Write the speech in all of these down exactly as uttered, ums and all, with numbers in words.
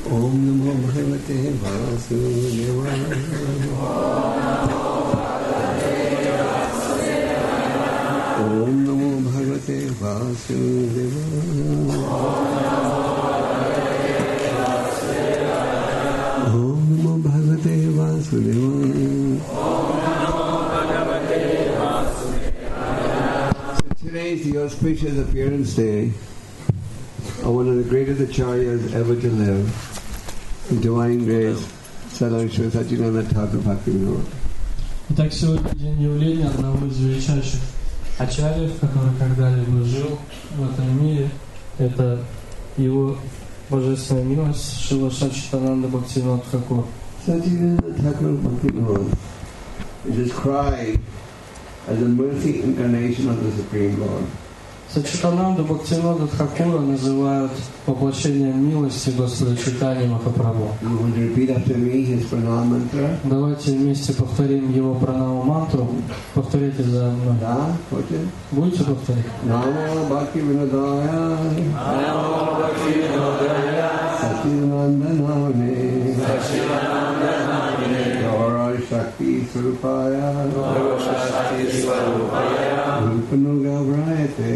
Om Namo Bhagavate Vasudevaya. Om Namo Bhagavate Vasudevaya. Om Namo Bhagavate Vasudevaya. So today is the auspicious appearance day of one of the greatest acharyas ever to live, Divine Grace, Sadhguru Satchidananda Thakur Bhaktivinoda. Итак, сегодня день явления одного из величайших ачарьев, который когда-либо жил в этом мире. Это его божественная милость Шрила Саччитананда Бхактивинода Тхакур. Satchidananda Thakur Bhaktivinoda is described as a mercy incarnation of the Supreme Lord. Саччитананду Бхактивинода Тхакура называют воплощением милости Господа Чайтаньи Махапрабху. Давайте вместе повторим его пранама мантру. Повторите за мной. Да, будете повторять? Намо Бхактивинодая, Намо Бхактивинодая, Саччитананда Намане, Саччитананда Намане, Гаура Шакти Сварупая, Гаура Шакти Сварупая, Rupanuga Vrayate.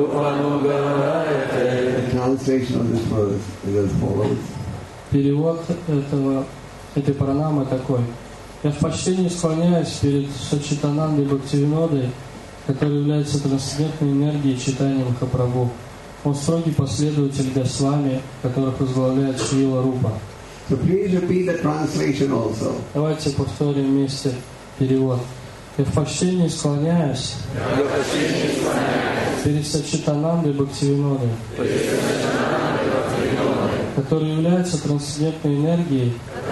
The translation of this verse is as follows. Перевод этого, этой пранамы такой. Я в почтении склоняюсь перед Саччитанандой Бхактивинодой, который является трансцендентной энергией Чайтаньи Махапрабху. Он строгий последователь Госвами, которых возглавляет Шрила Рупа. So please repeat the translation also. Давайте повторим вместе перевод. Я в почтении склоняюсь перед Саччитанандой Бхактивинодой, который является трансцендентной энергией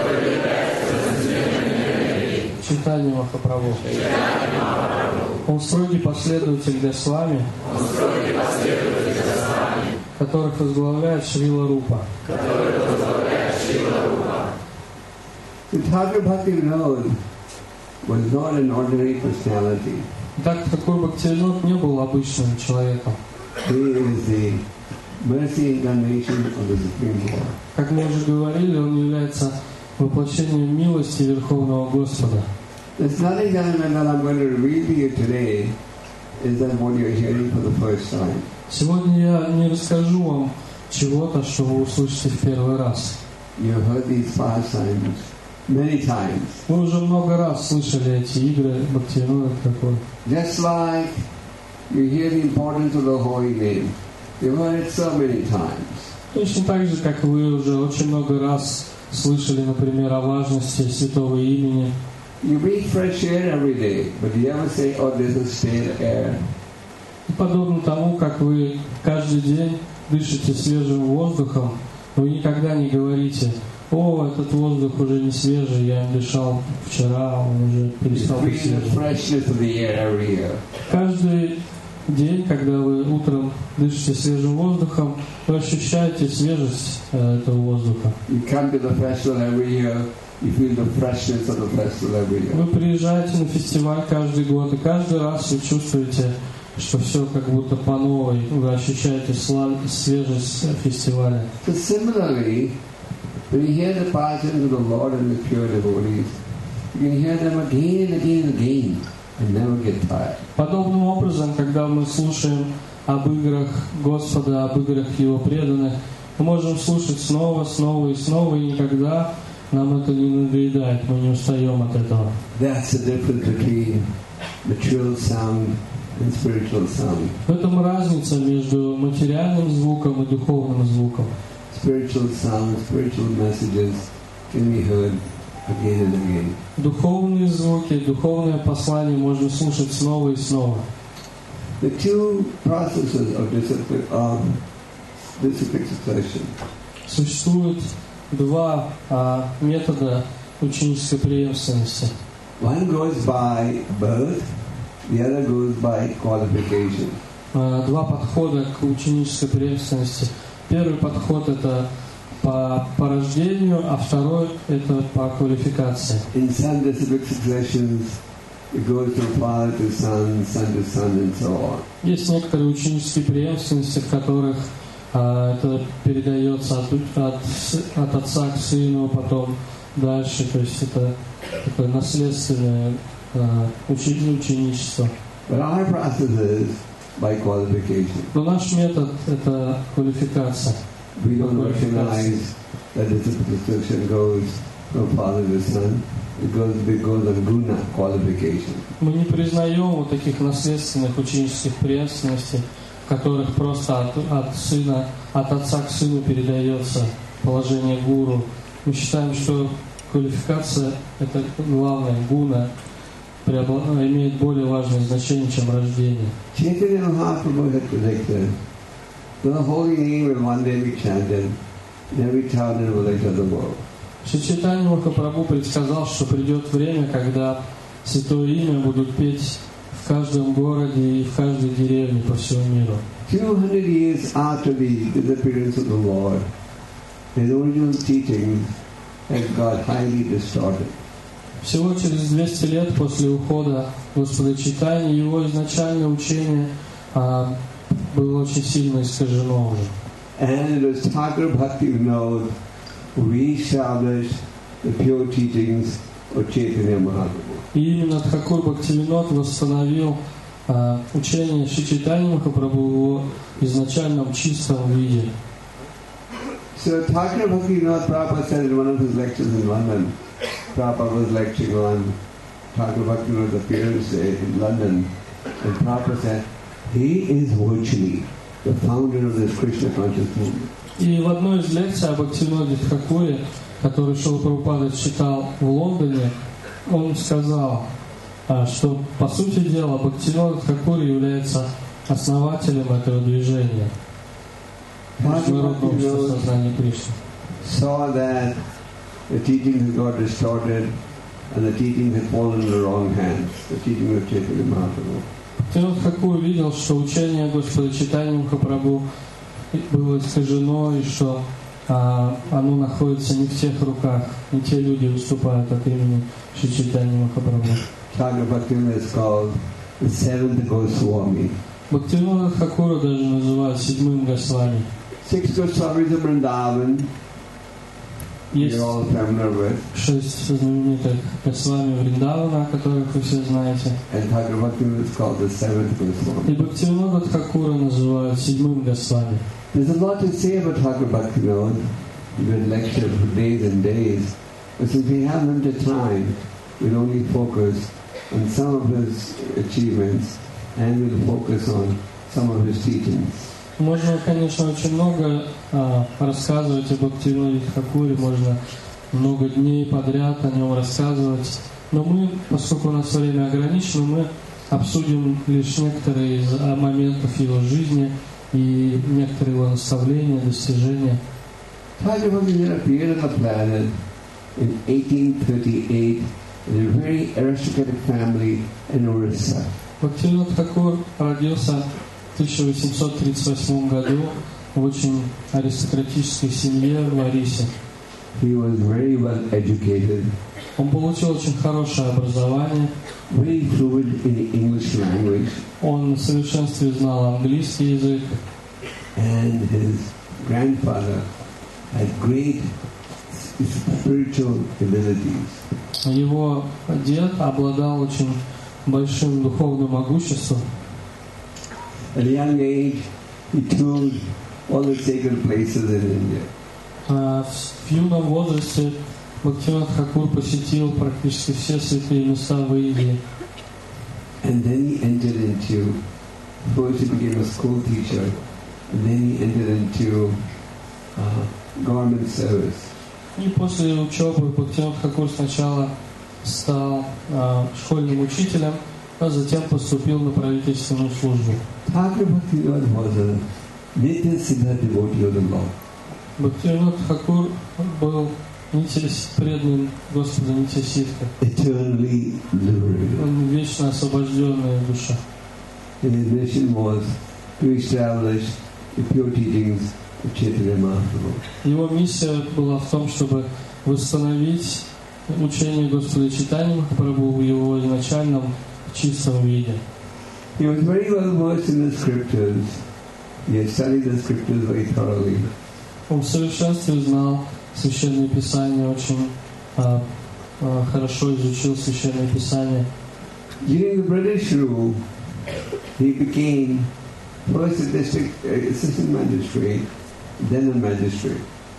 Чайтаньи Махапрабху. Он строгий последователь Госвами, которых возглавляет Шрила Рупа. Thakur Bhaktivinoda was not an ordinary personality. Так, такой Бхактивинод не был обычным человеком. He is the mercy incarnation of the Supreme Lord. Как мы уже говорили, он является воплощением милости Верховного Господа. There's nothing that I'm going to reveal to you today is that what you're hearing for the first time. Сегодня я не расскажу вам чего-то, что вы услышите в первый раз. You have heard these pastimes many times. Вы уже много раз слышали эти игры Бхактивинода Тхакура. Just like you hear the importance of the holy name, you've heard it so many times. Точно так же, как вы уже очень много раз слышали, например, о важности святого имени. You breathe fresh air every day, but do you ever say, "Oh, this is stale air"? И подобно тому, как вы каждый день дышите свежим воздухом, вы никогда не говорите: «О, этот воздух уже не свежий, я им дышал вчера, он уже перестал быть свежим». Каждый день, когда вы утром дышите свежим воздухом, вы ощущаете свежесть э, этого воздуха. Вы приезжаете на фестиваль каждый год, и каждый раз вы чувствуете, что все как будто по новой, вы ощущаете свежесть фестиваля. So similarly, when you hear the pastimes of the Lord and the pure devotees, you can hear them again and again and again and never get tired. Подобным образом, когда мы слушаем об играх Господа, об играх Его преданных, мы можем слушать снова, снова и снова, и никогда нам это не надоедает, мы не устаем от этого. That's the difference between material sound and spiritual sound. В этом разница между материальным звуком и духовным звуком. Spiritual sound, spiritual messages can be heard again and again. Духовные звуки, духовное послание можно слушать снова и снова. The two processes of disciplic, of disciplic succession. Существует два а, метода ученической преемственности. One goes by birth, the other goes by qualification. А, два подхода к ученической преемственности. Первый подход — это по, по рождению, а второй — это по квалификации. In some disciplic successions, it goes from father to son, son to son, and so on. Есть некоторые ученические преемственности, в которых а, это передается от, от, от отца к сыну, потом дальше, то есть это, это наследственное а, учи, ученичество. But our process is by qualification. Но наш метод – это квалификация. We don't recognize that this instruction goes from father to son. It goes, it goes on guna qualification. Мы не признаем вот таких наследственных ученических преемственностей, в которых просто от, от сына, от отца к сыну передается положение гуру. Мы считаем, что квалификация – это главное, гуна имеет более важное значение, чем рождение. Chaitanya Mahaprabhu had predicted the holy name will one day be chanted in every town and village of the world. Шри Чайтанья Махапрабху предсказал, что придет время, когда святое имя будут петь в каждом городе и в каждой деревне по всему миру. two hundred years after the disappearance of the Lord, his original teachings had got highly distorted. Всего через двести лет после ухода Господа Чайтаньи его изначальное учение а, было очень сильно искажено уже. And it was Thakur Bhakti Vinod who re-established the pure teachings of Chaitanya Mahaprabhu. И именно Тхакур Бхактивинод восстановил а, учение Шри Чайтаньи Махапрабху в его изначальном чистом виде. So Thakur Bhakti Vinod Prabhupada said in one of his lectures in London, Prabhupada was lecturing on Thakur Bhakti Vinod's appearance in London, and Prabhupada said, he is virtually the founder of this Krishna conscious movement. И в одной из лекций об Бхактивиноде Тхакуре, который Шрила Прабхупада читал в Лондоне, он сказал, что по сути дела Бхактивинод Тхакур является основателем этого движения. Международного общества сознания Кришны. Saw that the teachings had got distorted and the teachings had fallen in the wrong hands, the teaching of Chaitanya Mahaprabhu. Бхактивинод Тхакур видел, что учение Господа Чайтаньи Махапрабху было искажено и что а, оно находится не в тех руках, не те люди выступают от имени Шри Чайтаньи Махапрабху. Thakur Bhaktivinoda is called the seventh Goswami. Бхактивинода Тхакура даже называют седьмым Госвами. Six Goswamis of Vrindavan, Есть you're all familiar with, шесть знаменитых Госвами Вриндавана, которых вы все знаете. and Thakur Bhaktivinoda is called the seventh Goswami. И Бхактивинода Тхакура называют седьмым Госвами. There's a lot to say about Thakur Bhaktivinoda. You could lecture for days and days, but since we have limited time, we'll only focus on some of his achievements and we'll focus on some of his teachings. Можно, конечно, очень много а, рассказывать об Бхактивиноде Тхакуре, можно много дней подряд о нем рассказывать. Но мы, поскольку у нас время ограничено, мы обсудим лишь некоторые из а, моментов его жизни и некоторые его наставления, достижения. Thakur Bhaktivinoda appeared on the planet in eighteen thirty-eight in a very aristocratic family in Orissa. Бхактивинод Тхакур родился в тысяча восемьсот тридцать восьмом году в очень аристократической семье в Орисе. He was very well educated, Он получил очень хорошее образование, very fluent in the English language, он в совершенстве знал английский язык, and his grandfather had great spiritual abilities. его дед обладал очень большим духовным могуществом. At a young age, he toured all the sacred places in India. А В юном возрасте Бхактивинод Тхакур посетил практически все святые места в Индии. And then he entered into, first he became a school teacher, and then he entered into uh, government service. И после учебы Бхактивинод Тхакур сначала стал а, школьным учителем, а затем поступил на правительственную службу. Thakur Bhaktivinoda was a Nitya Siddha devotee of the Lord. Бхактивинод Тхакур был преданным Господу Нитья-Сидха. Eternally liberated. Он вечно освобожденная душа. And his mission was to establish the pure teachings of Chaitanya Mahaprabhu. Его миссия была в том, чтобы восстановить учение Господа Чайтаньи Махапрабху в его изначальном чистом виде. He was very well versed in the scriptures, He had studied the scriptures very thoroughly. Он в совершенстве знал Священное Писание, очень а, а, хорошо изучил Священное Писание. During the British rule, he became first a district uh, assistant magistrate, then a magistrate.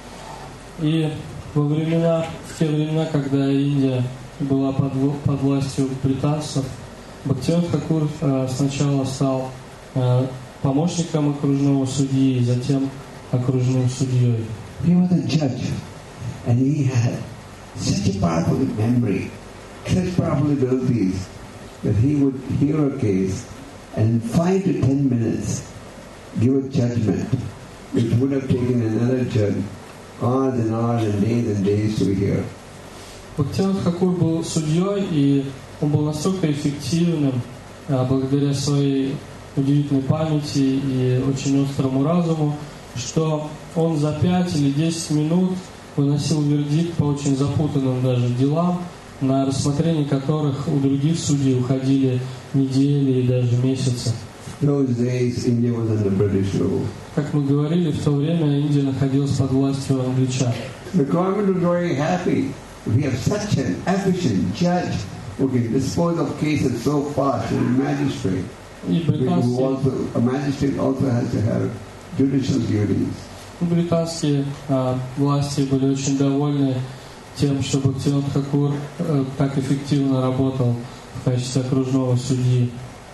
И во времена, в те времена, когда Индия была под, под властью британцев, Бхактивинода Тхакур а, сначала стал а, помощником окружного судьи, затем окружным судьей. He was a judge, and he had such a powerful memory, such powerful abilities, that he would hear a case and in five to ten minutes give a judgment, which would have taken another judge hours and hours and days and days to hear. Бхактивинода Тхакур был судьей, и он был настолько эффективным, а, благодаря своей удивительной памяти и очень острому разуму, что он за пять или десять минут выносил вердикт по очень запутанным даже делам, на рассмотрение которых у других судей уходили недели и даже месяцы. Those days India was under British rule. Как мы говорили, в то время Индия находилась под властью англичан. The government was very happy. We have such an efficient judge who can dispose of cases so fast, and a magistrate. И Who британские, also, a magistrate also has to have judicial duties. британские а, власти были очень довольны тем, что Бхактивинода Тхакур а, так эффективно работал в качестве окружного судьи.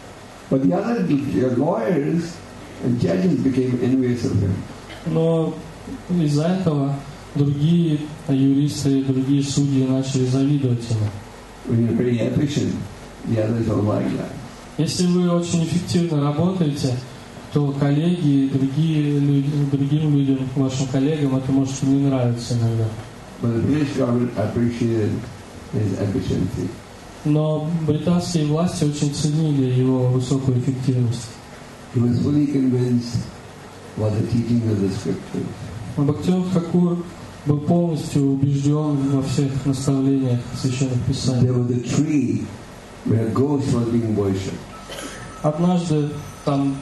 But the other the lawyers and judges became envious of him. Но из-за этого другие юристы, другие судьи начали завидовать ему. When you're very efficient, the others don't like that. Если вы очень эффективно работаете, то коллеги, другие люди, другим людям, вашим коллегам, это может не нравиться иногда. But the British government appreciated his efficiency. Но британские власти очень ценили его высокую эффективность. He was fully convinced about the teaching of the scriptures. Бхактивинода Тхакур был полностью убежден во всех наставлениях Священных Писаний. There was a tree where a ghost was being worshipped. Однажды там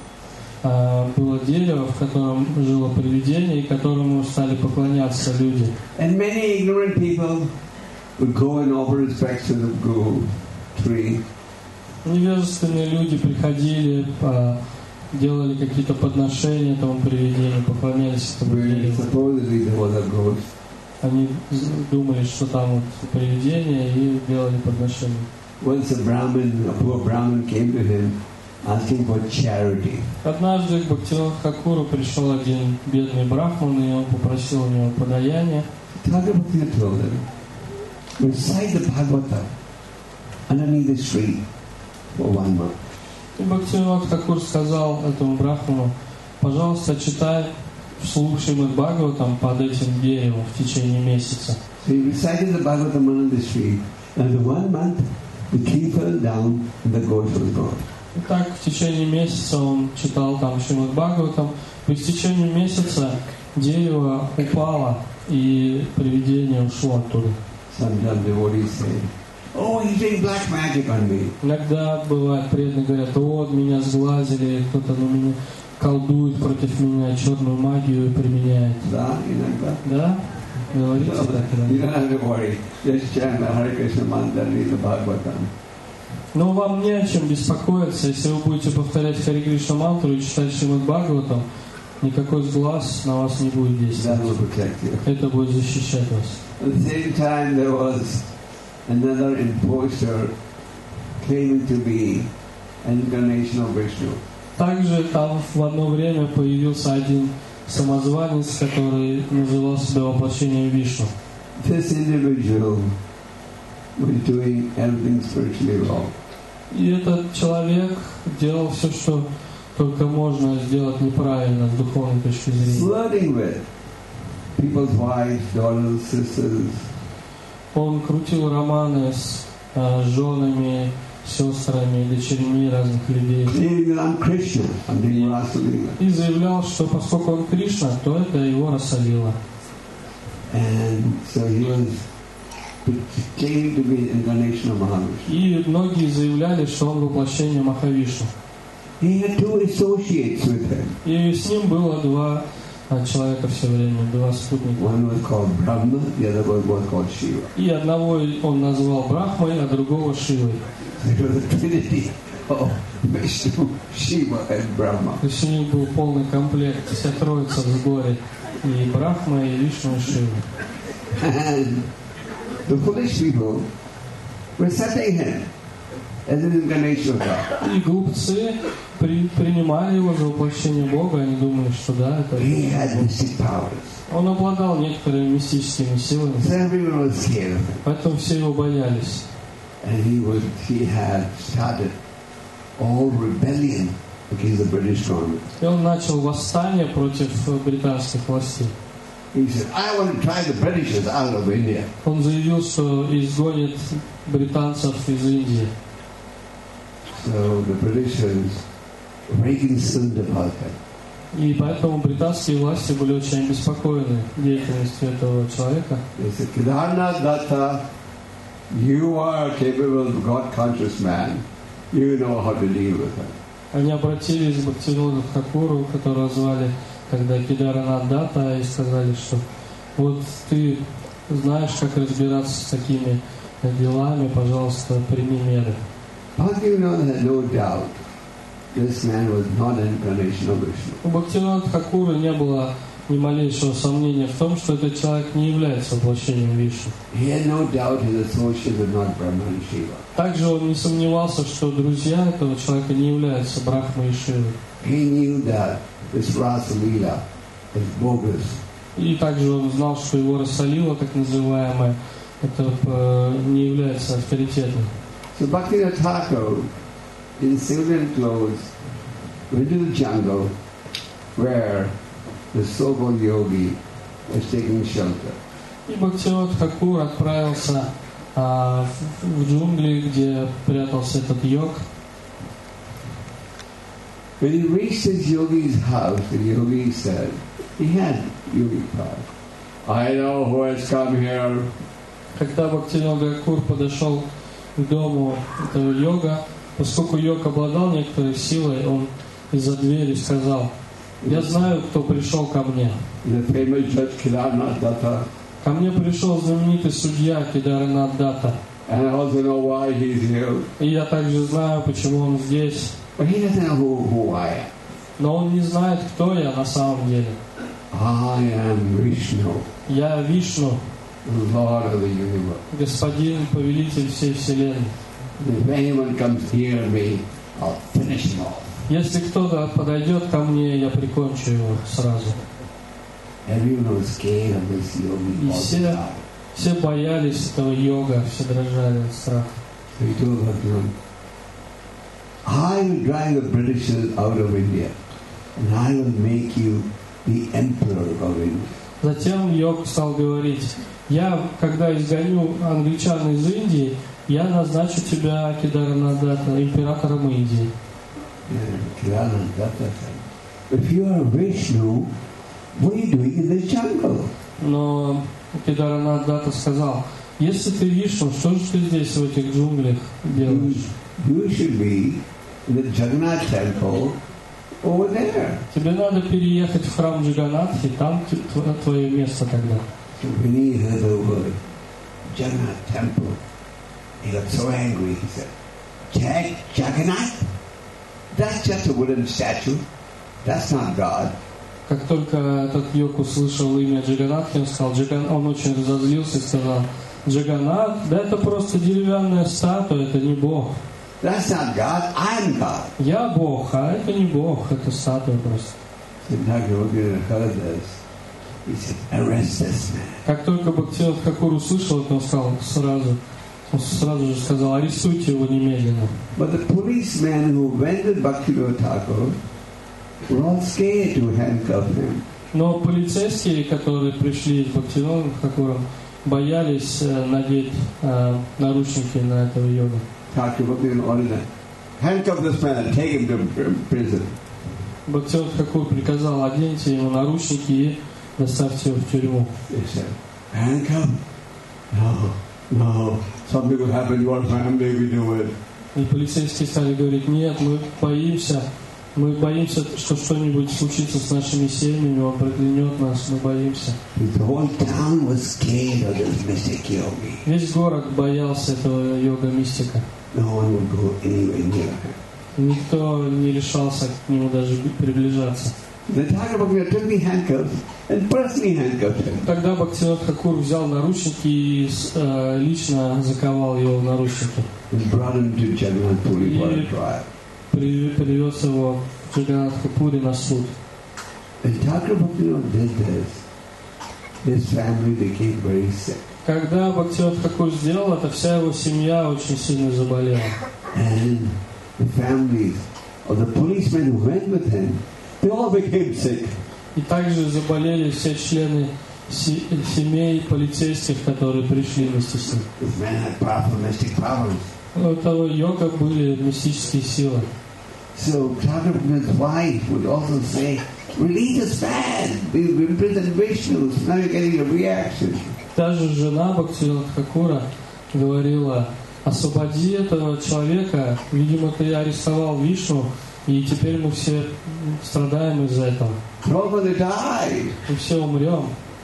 а, было дерево, в котором жило привидение, и которому стали поклоняться люди. And many ignorant people would go and offer respects to the guru tree. Невежественные люди приходили, а, делали какие-то подношения этому привидению, поклонялись этому Where дереву. supposedly there was a ghost. Они думали, что там вот привидение, и делали подношения. Once a Brahmin, a poor Brahmin came to him asking for charity. Однажды к Бхактивиноду Тхакуру пришел один бедный брахман, и он попросил у него подаяния. Thakurabhakti told him, recite the Bhagavata underneath the tree for one month. И Бхактивинода Тхакур сказал этому брахману: пожалуйста, читай вслух Шримад Бхагаватам под этим деревом в течение месяца. So he recited the Bhagavatam under the tree, and after one month the tree fell down and the ghost was gone. И так в течение месяца он читал там Шримад Бхагаватам. По истечению месяца дерево упало, и привидение ушло оттуда. Sometimes devotees say, oh, he's doing black magic on me. Иногда бывает, преданные говорят: вот, меня сглазили, кто-то на меня колдует против меня, черную магию применяет. Да, иногда. Да? Говорите So, так, да? you don't have to worry. Just chant the Hare Krishna mantra and read the Bhagavatam. Но вам не о чем беспокоиться, если вы будете повторять Харе Кришна мантру и читать Шримад Бхагаватам, никакой сглаз на вас не будет That действовать. will protect you. Это будет защищать вас. At the same time, there was another impostor claiming to be an incarnation of Vishnu. Также там в одно время появился один самозванец, который называл себя воплощением Вишну. This individual was doing everything spiritually wrong. И этот человек делал все, что только можно сделать неправильно с духовной точки зрения. Flirting with people's wives, daughters, sisters. Он крутил романы с э, женами, сестрами, дочерьми разных людей. Claiming that I'm Krishna, I'm doing Rasalila. И заявлял, что поскольку он Кришна, то это его Расалила. And so he was claiming to be an incarnation of Mahavishnu. И многие заявляли, что он воплощение Махавишну. He had two associates with him. И с ним было два а, человека все время, два спутника. One was called Brahma, the other one was called Shiva. И одного он назвал Брахмой, а другого Шивой. It was a trinity of Vishnu, Shiva and Brahma. То есть у них был полный комплект, вся троица в сборе. И Брахма, и Вишну, и Шива. And the foolish people were accepting him as an incarnation of God. И глупцы при, принимали его за воплощение Бога, они думали, что да, это... He had mystic powers. Он обладал некоторыми мистическими силами, So everyone was scared of him. поэтому все его боялись. And he would he had started all rebellion against the British government. И он начал восстание против британских властей. He said, I want to drive the Britishers out of India. Он заявил, что изгонит британцев из Индии. So the Britishers were very concerned about him. И поэтому британские власти были очень обеспокоены деятельностью этого человека. They said, Kedarnath Datta, you are a capable, God-conscious man. You know how to deal with him. Они обратились к Бхактивиноду Тхакуру, которого звали тогда Кедаранат Датта, и сказали, что вот ты знаешь, как разбираться с такими делами, пожалуйста, прими меры. Bhaktivinoda had no doubt this man was not an incarnation of Vishnu. У Бхактивинода Тхакура не было ни малейшего сомнения в том, что этот человек не является воплощением Вишну. He had no doubt his associates were not Brahma and Shiva. Также он не сомневался, что друзья этого человека не являются Брахмой и Шивой. He knew that this Rasa Leela is bogus. И также он знал, что его Расалила, так называемая, это э, не является авторитетным. So Bhaktivinoda Thakur, in civilian clothes, went to the jungle where the so-called yogi was taking shelter. И Бхактивинода Тхакур отправился а, в, в джунгли, где прятался этот йог. When he reached his yogi's house, the yogi said, he had yogi power. I know who has come here. Когда Бхактивинода Тхакур подошел к дому этого йога, поскольку йог обладал некоторой силой, он из-за двери сказал: «Я знаю, кто пришел ко мне. The famous judge Kedarnath Datta. Ко мне пришел знаменитый судья Кедаранат Датта. And I also know why he's here. И я также знаю, почему он здесь. But he doesn't know who, who I am. Но он не знает, кто я на самом деле. I am Vishnu, Я Вишну, Lord of the universe. господин, повелитель всей вселенной. If anyone comes near me, I'll finish him off. Если кто-то подойдет ко мне, я прикончу его сразу». Everyone was scared of this yogi. И all the все, time. все боялись этого йога, все дрожали от страха. So he told Bhaktivinoda, I will drive the Britishers out of India, and I will make you the emperor of India. Затем йог стал говорить: «Я, когда изгоню англичан из Индии, я назначу тебя Кедаранат Датта императором Индии». And Kedarnath Datta said, if you are Vishnu, what are you doing in the jungle? Но Кедаранат Датта сказал: «Если ты Вишну, что же ты здесь в этих джунглях делаешь? You should be in the Jagannath temple over there. Тебе надо переехать в храм Джаганнатхи, там твое место тогда». So when he heard the word Jagannath temple, he got so angry. He said, Jag Jagannath? That's just a wooden statue. That's not God. Как только этот йог услышал имя Джаганнатхи, он сказал, Джаган... он очень разозлился и сказал: «Джаганнат, да это просто деревянная статуя, это не Бог. That's not God. I'm God. Я Бог, а это не Бог, это статуя просто». So Bhaktivinoda heard this. He said, arrest this man. Как только Бхактивинода Тхакур услышал это, он сказал сразу, он сразу же сказал: «Арестуйте его немедленно». But the policemen who went with Bhaktivinoda Thakur were all scared to handcuff him. Но полицейские, которые пришли с Бхактивинодом Тхакуром, боялись э, надеть э, наручники на этого йога. Thakur Bhaktivinoda ordered them, handcuff this man and take him to prison. Бхактивинод Тхакур приказал: «Оденьте ему наручники и доставьте его в тюрьму». They said, handcuff? No, no. Something will happen to our family if we do it. И полицейские стали говорить: «Нет, мы боимся, Мы боимся, что что-нибудь случится с нашими семьями, он проклянет нас, мы боимся. The whole town was scared of this mystic yogi. Весь город боялся этого йога-мистика. No one would go anywhere near him. Никто не решался к нему даже приближаться. The Thakur Bhaktivinoda took the handcuffs and personally handcuffed him. Тогда Бхактивинод Тхакур взял наручники и э, лично заковал его в наручники. And brought him to Jagannath Puri for a trial. При, привез его в Джаганнатхапури на суд. When Thakur Bhaktivinoda did this, his family became very sick. Когда Бхактивинод Тхакур сделал это, вся его семья очень сильно заболела. And the families of the policemen who went with him, they all became sick. И также заболели все члены се- семей полицейских, которые пришли вместе с ним. This man had powerful mystic powers. У того йога были мистические силы. So Thakur Bhaktivinoda's wife would also say, release this man, we've imprisoned Vishnu, so now you're getting a reaction. Даже жена Бхактивинода Тхакура говорила: освободи этого человека, видимо, ты арестовал Вишну, и теперь мы все страдаем из-за этого. Throw for the die. Мы все умрем.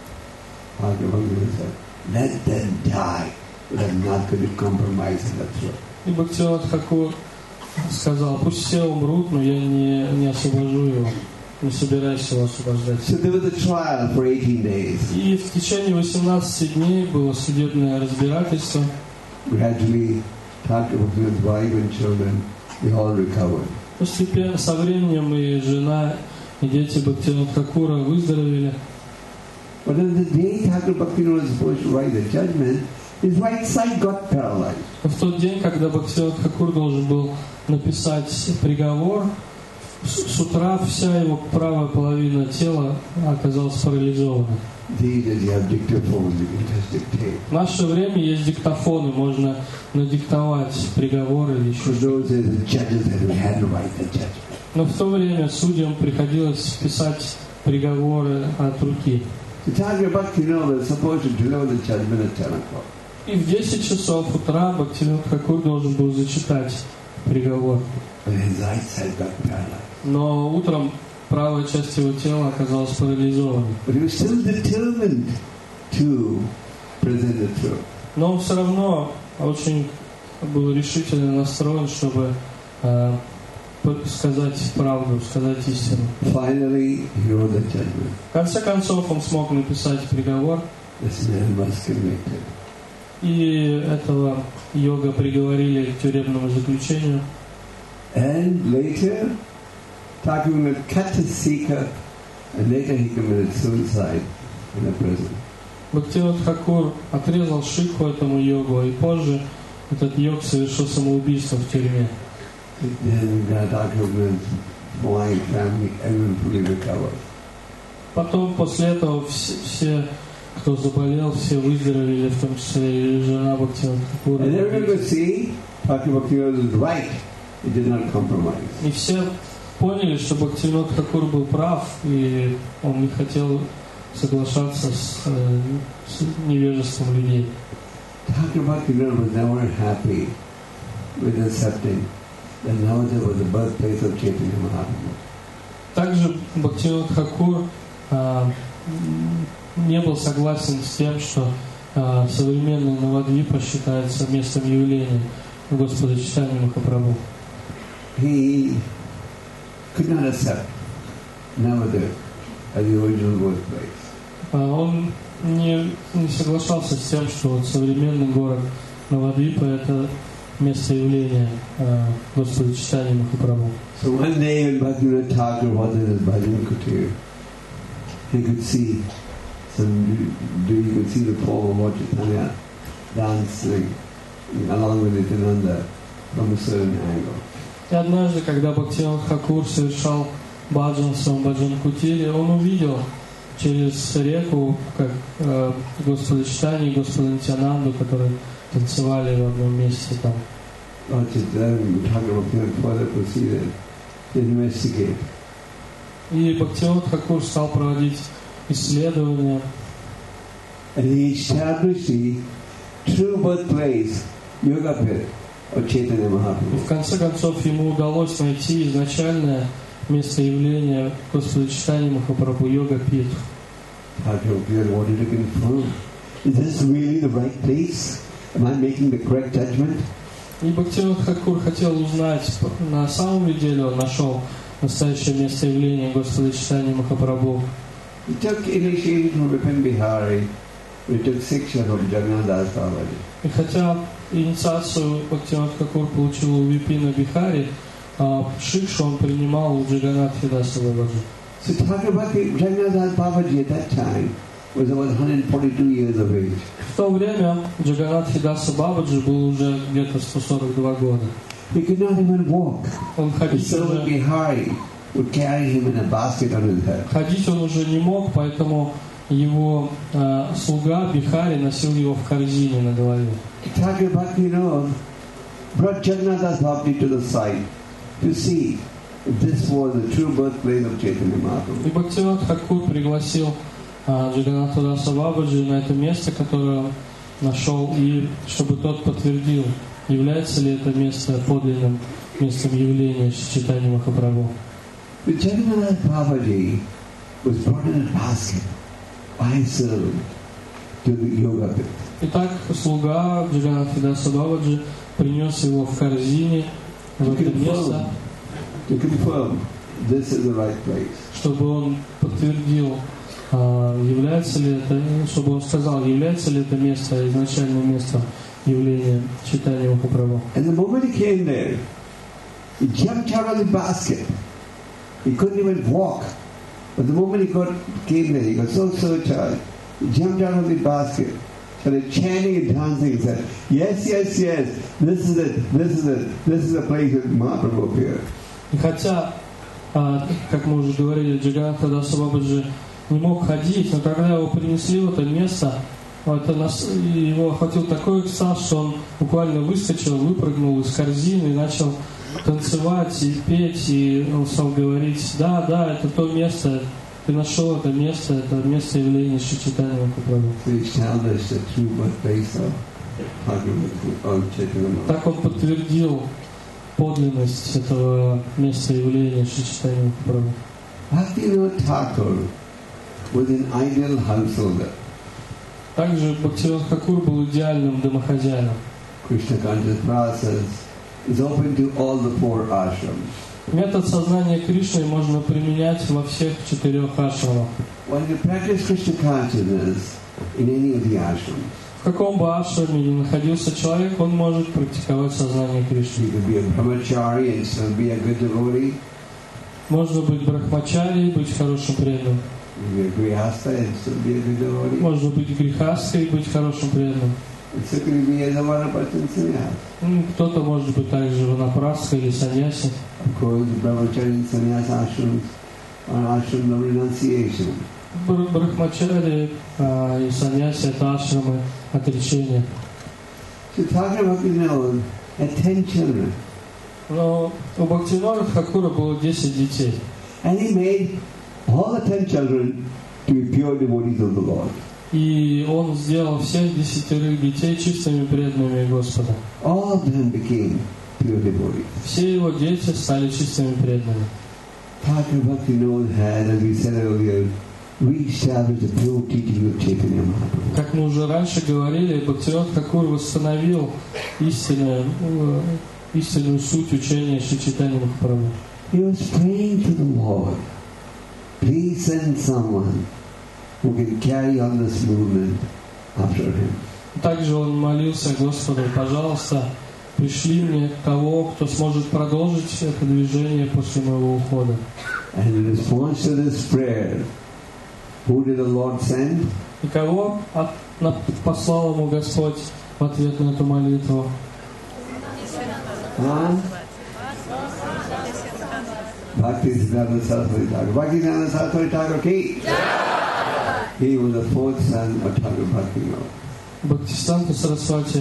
Thakur Bhaktivinoda said, let them die, but I'm not going to compromise in the truth. И Бхактивинод Тхакур сказал: пусть все умрут, но я не, не освобожу его, не собираюсь его освобождать. So there was a trial for eighteen days. И в течение восемнадцати дней было судебное разбирательство. Gradually, Thakur Bhaktivinoda's wife and children, they all recovered. Постепенно, со временем, и жена, и дети Бхактивинода Тхакура выздоровели. But on the day Thakur Bhaktivinoda was supposed to write the judgment, his right side got paralyzed. В тот день, когда Бхактивинод Тхакур должен был написать приговор, с, с утра вся его правая половина тела оказалась парализована. These days you have dictaphones, you can just dictate. В наше время есть диктофоны, можно надиктовать приговор или еще For что-то. those days the judges had to handwrite the judgment. Но в то время судьям приходилось писать приговоры от руки. So Thakur Bhaktivinoda was supposed to deliver the judgment at ten o'clock. И в десять часов утра Бхактивинод Тхакур должен был зачитать приговор. But his right side got paralyzed. Но утром правая часть его тела оказалась парализованной. But he was still determined to present the truth. Но он все равно очень был решительно настроен, чтобы э, сказать правду, сказать истину. Finally, he wrote the judgment. В конце концов он смог написать приговор, This man was convicted. и этого йога приговорили к тюремному заключению. And later, Thakur Bhaktivinoda cut his sikha, and later he committed suicide in a prison. Бхактивинод Тхакур отрезал шикху этому йогу, и позже этот йог совершил самоубийство в тюрьме. Then Thakur Bhaktivinoda's wife, family, everyone fully recovered. Потом, после этого, все, все, кто заболел, все выздоровели, в том числе и жена Бхактивинода Тхакура. And everyone could see Thakur Bhaktivinoda was right. He did not compromise. И все поняли, что Бхактивинод Тхакур был прав, и он не хотел соглашаться с, э, с невежеством людей. Thakur Bhaktivinoda was never happy with accepting that Navadvip was the birthplace of Chaitanya Mahaprabhu. Также Бхактивинод Тхакур э, не был согласен с тем, что э, современная Навадвипа считается местом явления Господа Чайтаньи Махапрабху. He could not accept Navadvip as the original birthplace. Э, он не, не соглашался с тем, что вот современный город Навадвипа — это место явления э, Господа Чайтаньи Махапрабху. So one day when Bhaktivinoda Thakur was in his bhajan kutir, he could see some, he could see the form of Lord Chaitanya dancing along with Nityananda from a certain angle. И однажды, когда Бхактивинод Тхакур совершал баджан в своем баджан-кутире, он увидел через реку, как э, Господа Чайтаньи и Господа Нитянанду, которые танцевали в одном месте там. Lord Chaitanya Thakur Bhaktivinoda further proceeded to investigate. И Бхактивинод Тхакур стал проводить исследования. And he established the true birthplace, Yogapith, of Chaitanya И Mahaprabhu. в конце концов ему удалось найти изначальное место явления Господа Чайтаньи Махапрабху Йога Пит. Thakur wanted to confirm, is this really the right place? Am I making the correct judgment? И Бхактивинода Тхакур хотел узнать, на самом ли деле он нашел настоящее место явления Господа Чайтаньи Махапрабху. He took initiation from Vipin Bihari, he took Siksha from Jagannath Das Babaji. И хотя инициацию Бхактивинода Тхакур получил у Випина Бихари, Шикшу он принимал у Джаганнатха Даса Бабаджи. So Thakur Bhakti, Jagannath Das Babaji at that time was about one hundred forty-two years of age. В то время Джаганнатха Даса Бабаджи был уже где-то сто сорок два года. He could not even walk. Он His ходить servant уже, Bihari would carry him in a basket on his head. ходить он уже не мог, поэтому его э, слуга Бихари носил его в корзине на голове. Thakur Bhakti, you know, brought Jagannath Das Babaji to the side to see if this was the true birthplace of Chaitanya Mahaprabhu. И Бхактивинода Тхакур пригласил э, Джаганнатха Даса Бабаджи на это место, которое он нашел, и чтобы тот подтвердил, является ли это место подлинным местом явления Чайтаньи Махапрабху. But Jagannath Babaji was brought in a basket by his servant to the yoga pit. Итак, слуга Джаганнатха Даса Бабаджи принес его в корзине в это место, To confirm this is the right place. чтобы он подтвердил, является ли это, чтобы он сказал, является ли это место изначальным местом явления Чайтаньи Махапрабху. And the moment he came there, he jumped out of the basket. He couldn't even walk. But the moment he got came there, he got so surcharged. He jumped out of the basket, started chanting and dancing, and said, "Yes, yes, yes. This is it. This is it. This is the place where Mahaprabhu appeared." И хотя, как мы уже говорили, Джаганнатха Даса Бабаджи не мог ходить, но когда его принесли в это место, это нас, его охватил такой экстаз, что он буквально выскочил, выпрыгнул из корзины и начал танцевать и петь, и он стал говорить: да, да, это то место, ты нашел это место, это место явления Шри Чайтаньи Махапрабху. Так он подтвердил подлинность этого места явления Шри Чайтаньи Махапрабху. Bhaktivinoda Thakur was an ideal householder. Также Бхактивинода Тхакур был идеальным домохозяином. Krishna Conscious Process is open to all the four ashrams. Метод сознания Кришны можно применять во всех четырех ашрамах. When you practice Krishna consciousness in any of the ashrams, В каком бы ашраме ни находился человек, он может практиковать сознание Кришны. you can be a brahmachari and still be a good devotee. Можно быть брахмачари и быть хорошим преданным. You can be a grihastha and still be a good devotee. Можно быть грехастой и быть хорошим преданным. And so can you be a Zavanapartan sannyas. Ну, кто-то может быть также ванапрастха или саньяси. Of course, the brahmachari and sannyas ashrams are ashrams of renunciation. Бр- Брахмачари а, и саньяси — это ашрамы отречения. So Thakur Bhaktivinoda had ten children. Но у Бхактивинода Тхакура было десять детей. And he made all the ten children to be pure devotees of the Lord. И он сделал всех десятерых детей чистыми преданными Господа. All of them became pure devotees. Все его дети стали чистыми преданными. Thakur Bhaktivinoda had, as we said earlier, reestablished the pure teaching of Chaitanya Mahaprabhu. Как мы уже раньше говорили, Бхактивинода Тхакур восстановил истинную, э, истинную суть учения Шри Чайтаньи Махапрабху. He was praying to the Lord, please send someone who can carry on this movement after him. Также он молился Господу: пожалуйста, пришли мне того, кто сможет продолжить это движение после моего ухода. And in response to this prayer, who did the Lord send? И кого от, на, послал ему Господь в ответ на эту молитву? Huh? Bhaktisiddhanta Saraswati Thakur. Bhaktisiddhanta Saraswati Thakur ki? He was the fourth son of Thakur Bhaktivinoda. Бхактисиданта Сарасвати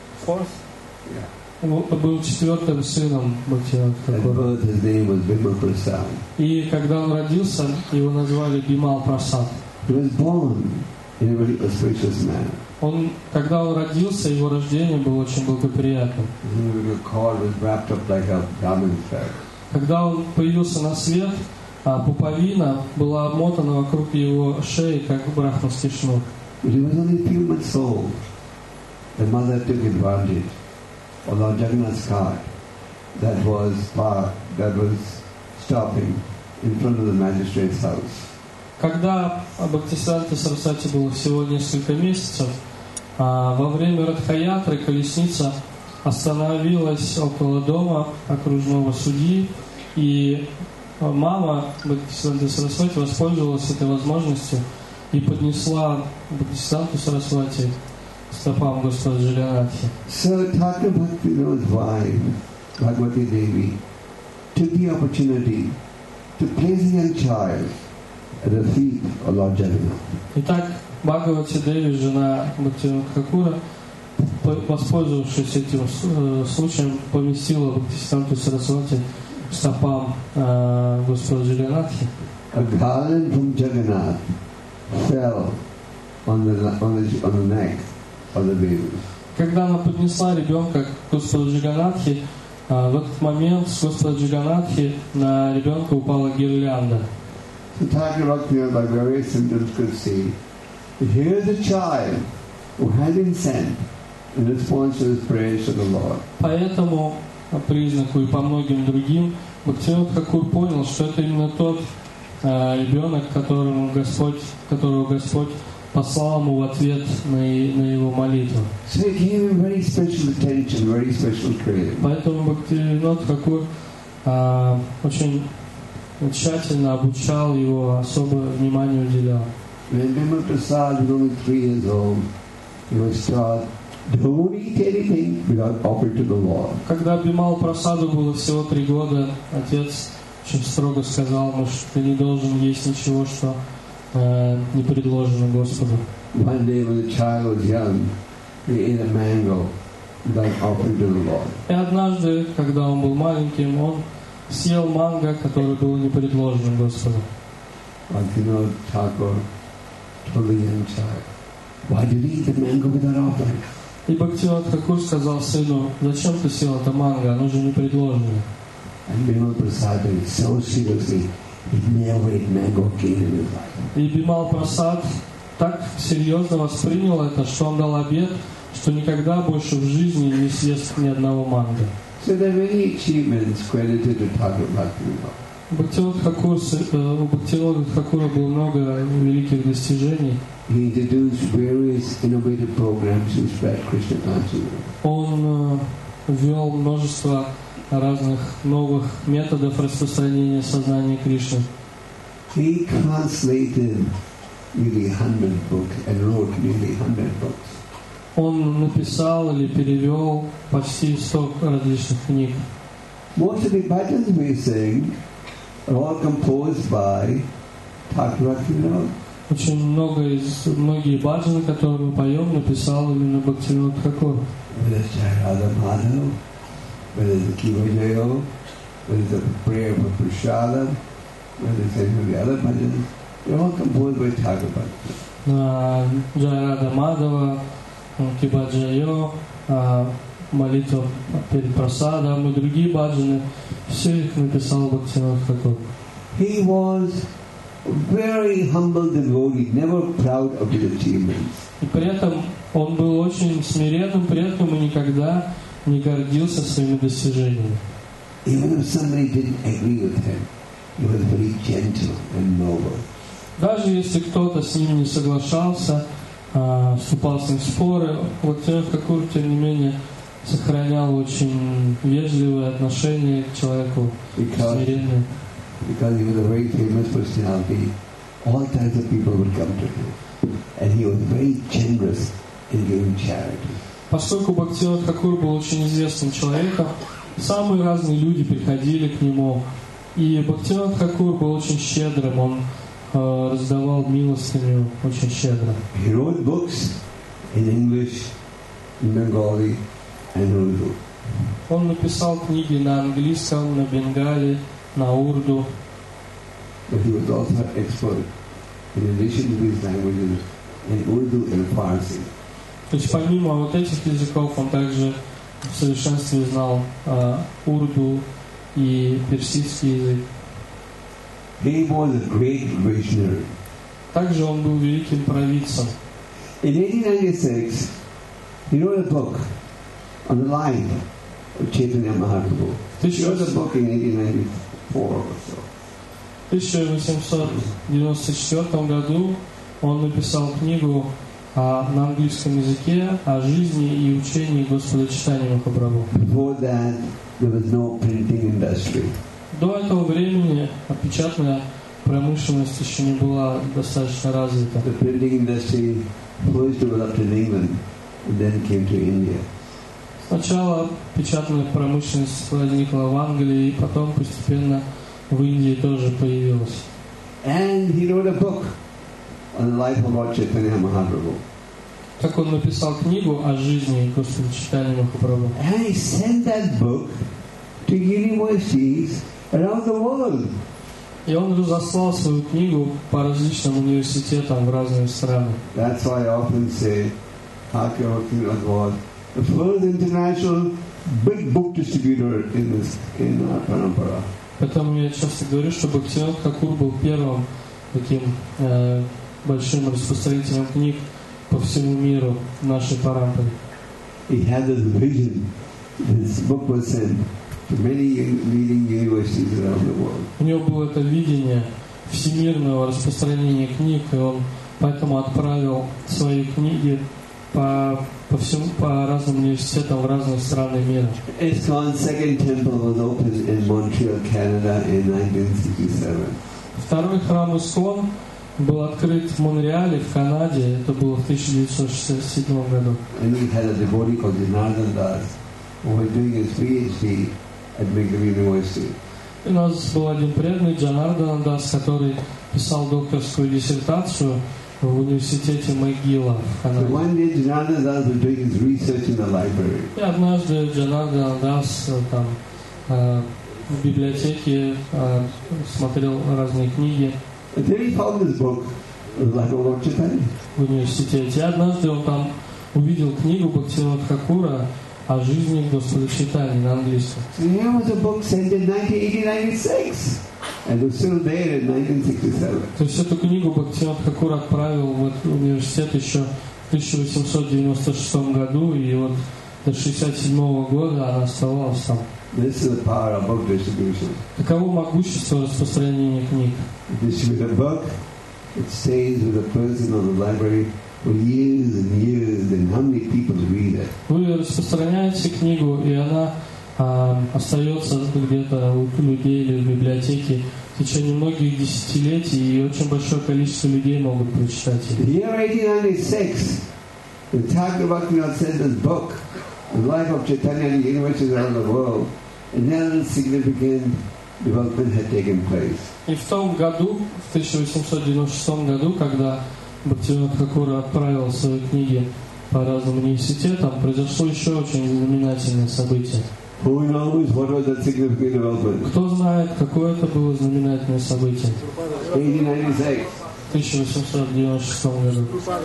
был четвертым сыном Бхактивинода At Тхакура. birth his name was Bimal Prasad. И когда он родился, его назвали Бимал Прасад. He was born in a very auspicious manner. Он, когда он родился, его рождение было очень благоприятным. His umbilical cord was wrapped up like a garment thread. Когда он появился на свет, пуповина была обмотана вокруг его шеи, как брахманский шнур. When he was only a few months old, the mother took advantage of Lord Jagannath's cart that was parked, that was stopping in front of the magistrate's house. Когда Бхактисиданта Сарасвати было всего несколько месяцев, во время Радха-ятры колесница остановилась около дома окружного судьи, и мама Бхактисиданты Сарасвати воспользовалась этой возможностью и поднесла Бхактисиданту Сарасвати к стопам Господа Джаганнатхи. So Thakur Bhaktivinoda's wife, Bhagavati Devi, took the opportunity to place a young child at the feet of Lord Jagannath. Итак, Бхагавати Деви, жена Бхактивинода Тхакура, воспользовавшись этим случаем, поместила Бхактисиданту Сарасвати к стопам э, Господа Джаганнатхи. A garland from Jagannath fell on the, on the, on the neck of the baby. Когда она поднесла ребенка к Господу Джаганнатхи, в этот момент с Господа Джаганнатхи на ребенка упала гирлянда. So Thakur Bhaktivinoda by various symptoms could see that here is a child who had been sent in response to his prayers to the Lord. По этому признаку и по многим другим Бхактивинода Тхакур понял, что это именно тот э, ребенок, которому Господь, которого Господь послал ему в ответ на, на его молитву. So he gave him very special attention, very special care. Поэтому Бхактивинода Тхакур э, очень тщательно обучал его, особое внимание уделял. When Bhima Prasad was only three years old, he was taught, don't eat anything without offering to the Lord. Когда Бимал Прасаду было всего три года, отец очень строго сказал ему, что ты не должен есть ничего, что э, не предложено Господу. One day when the child was young, he ate a mango without offering to the Lord. И однажды, когда он был маленьким, он съел манго, которое было не предложено Господу. Bhaktivinoda Thakur told the young child, why did you eat the mango without offering? И Бхактивинода Тхакур сказал сыну, зачем ты съел это манго, оно же не предложено. And Bhima Prasad took it so seriously, he never ate mango again in his life. И Бимал Прасад так серьезно воспринял это, что он дал обет, что никогда больше в жизни не съест ни одного манго. So there are many achievements credited to Thakur Bhaktivinoda. Бхактивинода Тхакур, у Бхактивинода Тхакура было много великих достижений. He introduced various innovative programs to spread Krishna consciousness. Он ввел множество разных новых методов распространения сознания Кришны. He translated nearly a hundred books and wrote nearly a hundred books. Он написал или перевел почти сто различных книг. Most of the bhajans we sing are all composed by Thakur Bhaktivinoda. Очень много из многие баджаны, которые мы поем, написал именно Бхактивинода Тхакур. Whether it's Radha Madhav, whether it's the Kivajayo, whether it's the prayer for Prashadam, whether it's any of the other bhajans, they're all composed by Thakur Bhaktivinoda. Джайрада Мадава, Кибаджайо, молитва перед прасадом и другие баджаны, все их написал Бхактивинода Тхакур. He was very humble devotee, never proud of his achievements. И при этом он был очень смиренным, преданным и никогда не гордился своими достижениями. Even if somebody didn't agree with him, he was very gentle and noble. Даже если кто-то с ним не соглашался, вступал с ним в споры, Бхактивинода Тхакур, тем не менее, сохранял очень вежливое отношение к человеку, смиренное. Because he was a very famous personality, all types of people would come to him. And he was very generous in giving charity. Поскольку Бхактивинода Тхакур был очень известным человеком, самые разные люди приходили к нему. И Бхактивинода Тхакур был очень щедрым, он э, раздавал милостыню очень щедро. He wrote books in English, in Bengali and Urdu. Он написал книги на английском, на бенгале, на урду. But he was also an expert, in addition to these languages, in Urdu and Farsi. То есть помимо вот этих языков он также в совершенстве знал э, урду, и персидский язык. He was a great visionary. Также он был великим провидцем. In eighteen ninety-six, he wrote a book on the life of Chaitanya Mahaprabhu. He wrote a book in eighteen ninety-four or so. В тысяча восемьсот девяносто четвёртом году он написал книгу а, на английском языке о жизни и учении Господа Чайтаньи Махапрабху. Before that, there was no printing industry. До этого времени печатная промышленность еще не была достаточно развита. The printing industry first developed in England and then came to India. Сначала печатная промышленность возникла в Англии, и потом постепенно в Индии тоже появилась. And he wrote a book on the life of Lord Chaitanya Mahaprabhu. Так он написал книгу о жизни Господа Чайтаньи Махапрабху. And he sent that book to universities around the world. И он разослал свою книгу по различным университетам в разные страны. That's why I often say, Thakur Bhaktivinoda was the first international big book distributor in this in our parampara. Поэтому я часто говорю, что Бхактивинода Тхакур был первым таким э, большим распространителем книг по всему миру в нашей парампаре. He had this vision. His book was sent to many leading universities around the world. У него было это видение всемирного распространения книг, и он поэтому отправил свои книги по, по всему, по разным университетам в разные страны мира. ISKCON's second temple was opened in Montreal, Canada in nineteen sixty-seven. Второй храм ИСККОН был открыт в Монреале, в Канаде. Это было в тысяча девятьсот шестьдесят седьмом году. And he had a devotee called Janardhan Das who was doing his PhD at McGill University. И у нас был один преданный, Джанардан Дас, который писал докторскую диссертацию в университете Макгилла в So Канаде. one day Janardhan Das was doing his research in the library. И однажды Джанардан Дас там э, в библиотеке э, смотрел разные книги And then he found this book, The Life of Lord Chaitanya. в университете. И однажды он там увидел книгу Бхактивинода Тхакура о жизни Господа Чайтаньи на английском. So here was a book sent in eighteen ninety-six and was still there in nineteen sixty-seven. То есть эту книгу Бхактивинода Тхакур отправил в этот университет еще в тысяча восемьсот девяносто шестом году, и вот до шестьдесят седьмого года она оставалась там. This is the power of book distribution. Таково могущество распространения книг. You distribute a book, it stays with the person of the library for years and years, and how many people read it? Вы распространяете книгу, и она а, остается где-то у людей или в библиотеке в течение многих десятилетий, и очень большое количество людей могут прочитать In the ее. year eighteen ninety-six, when Thakur Bhaktivinoda sent this book, The Life of Chaitanya in universities around the world, another significant development had taken place. И в том году, в тысяча восемьсот девяносто шестом году, когда Бхактивинода Тхакур отправил свои книги по разным университетам, произошло еще очень знаменательное событие. Who knows what was that significant development? Кто знает, какое это было знаменательное событие? eighteen ninety-six. В тысяча восемьсот девяносто шестом году.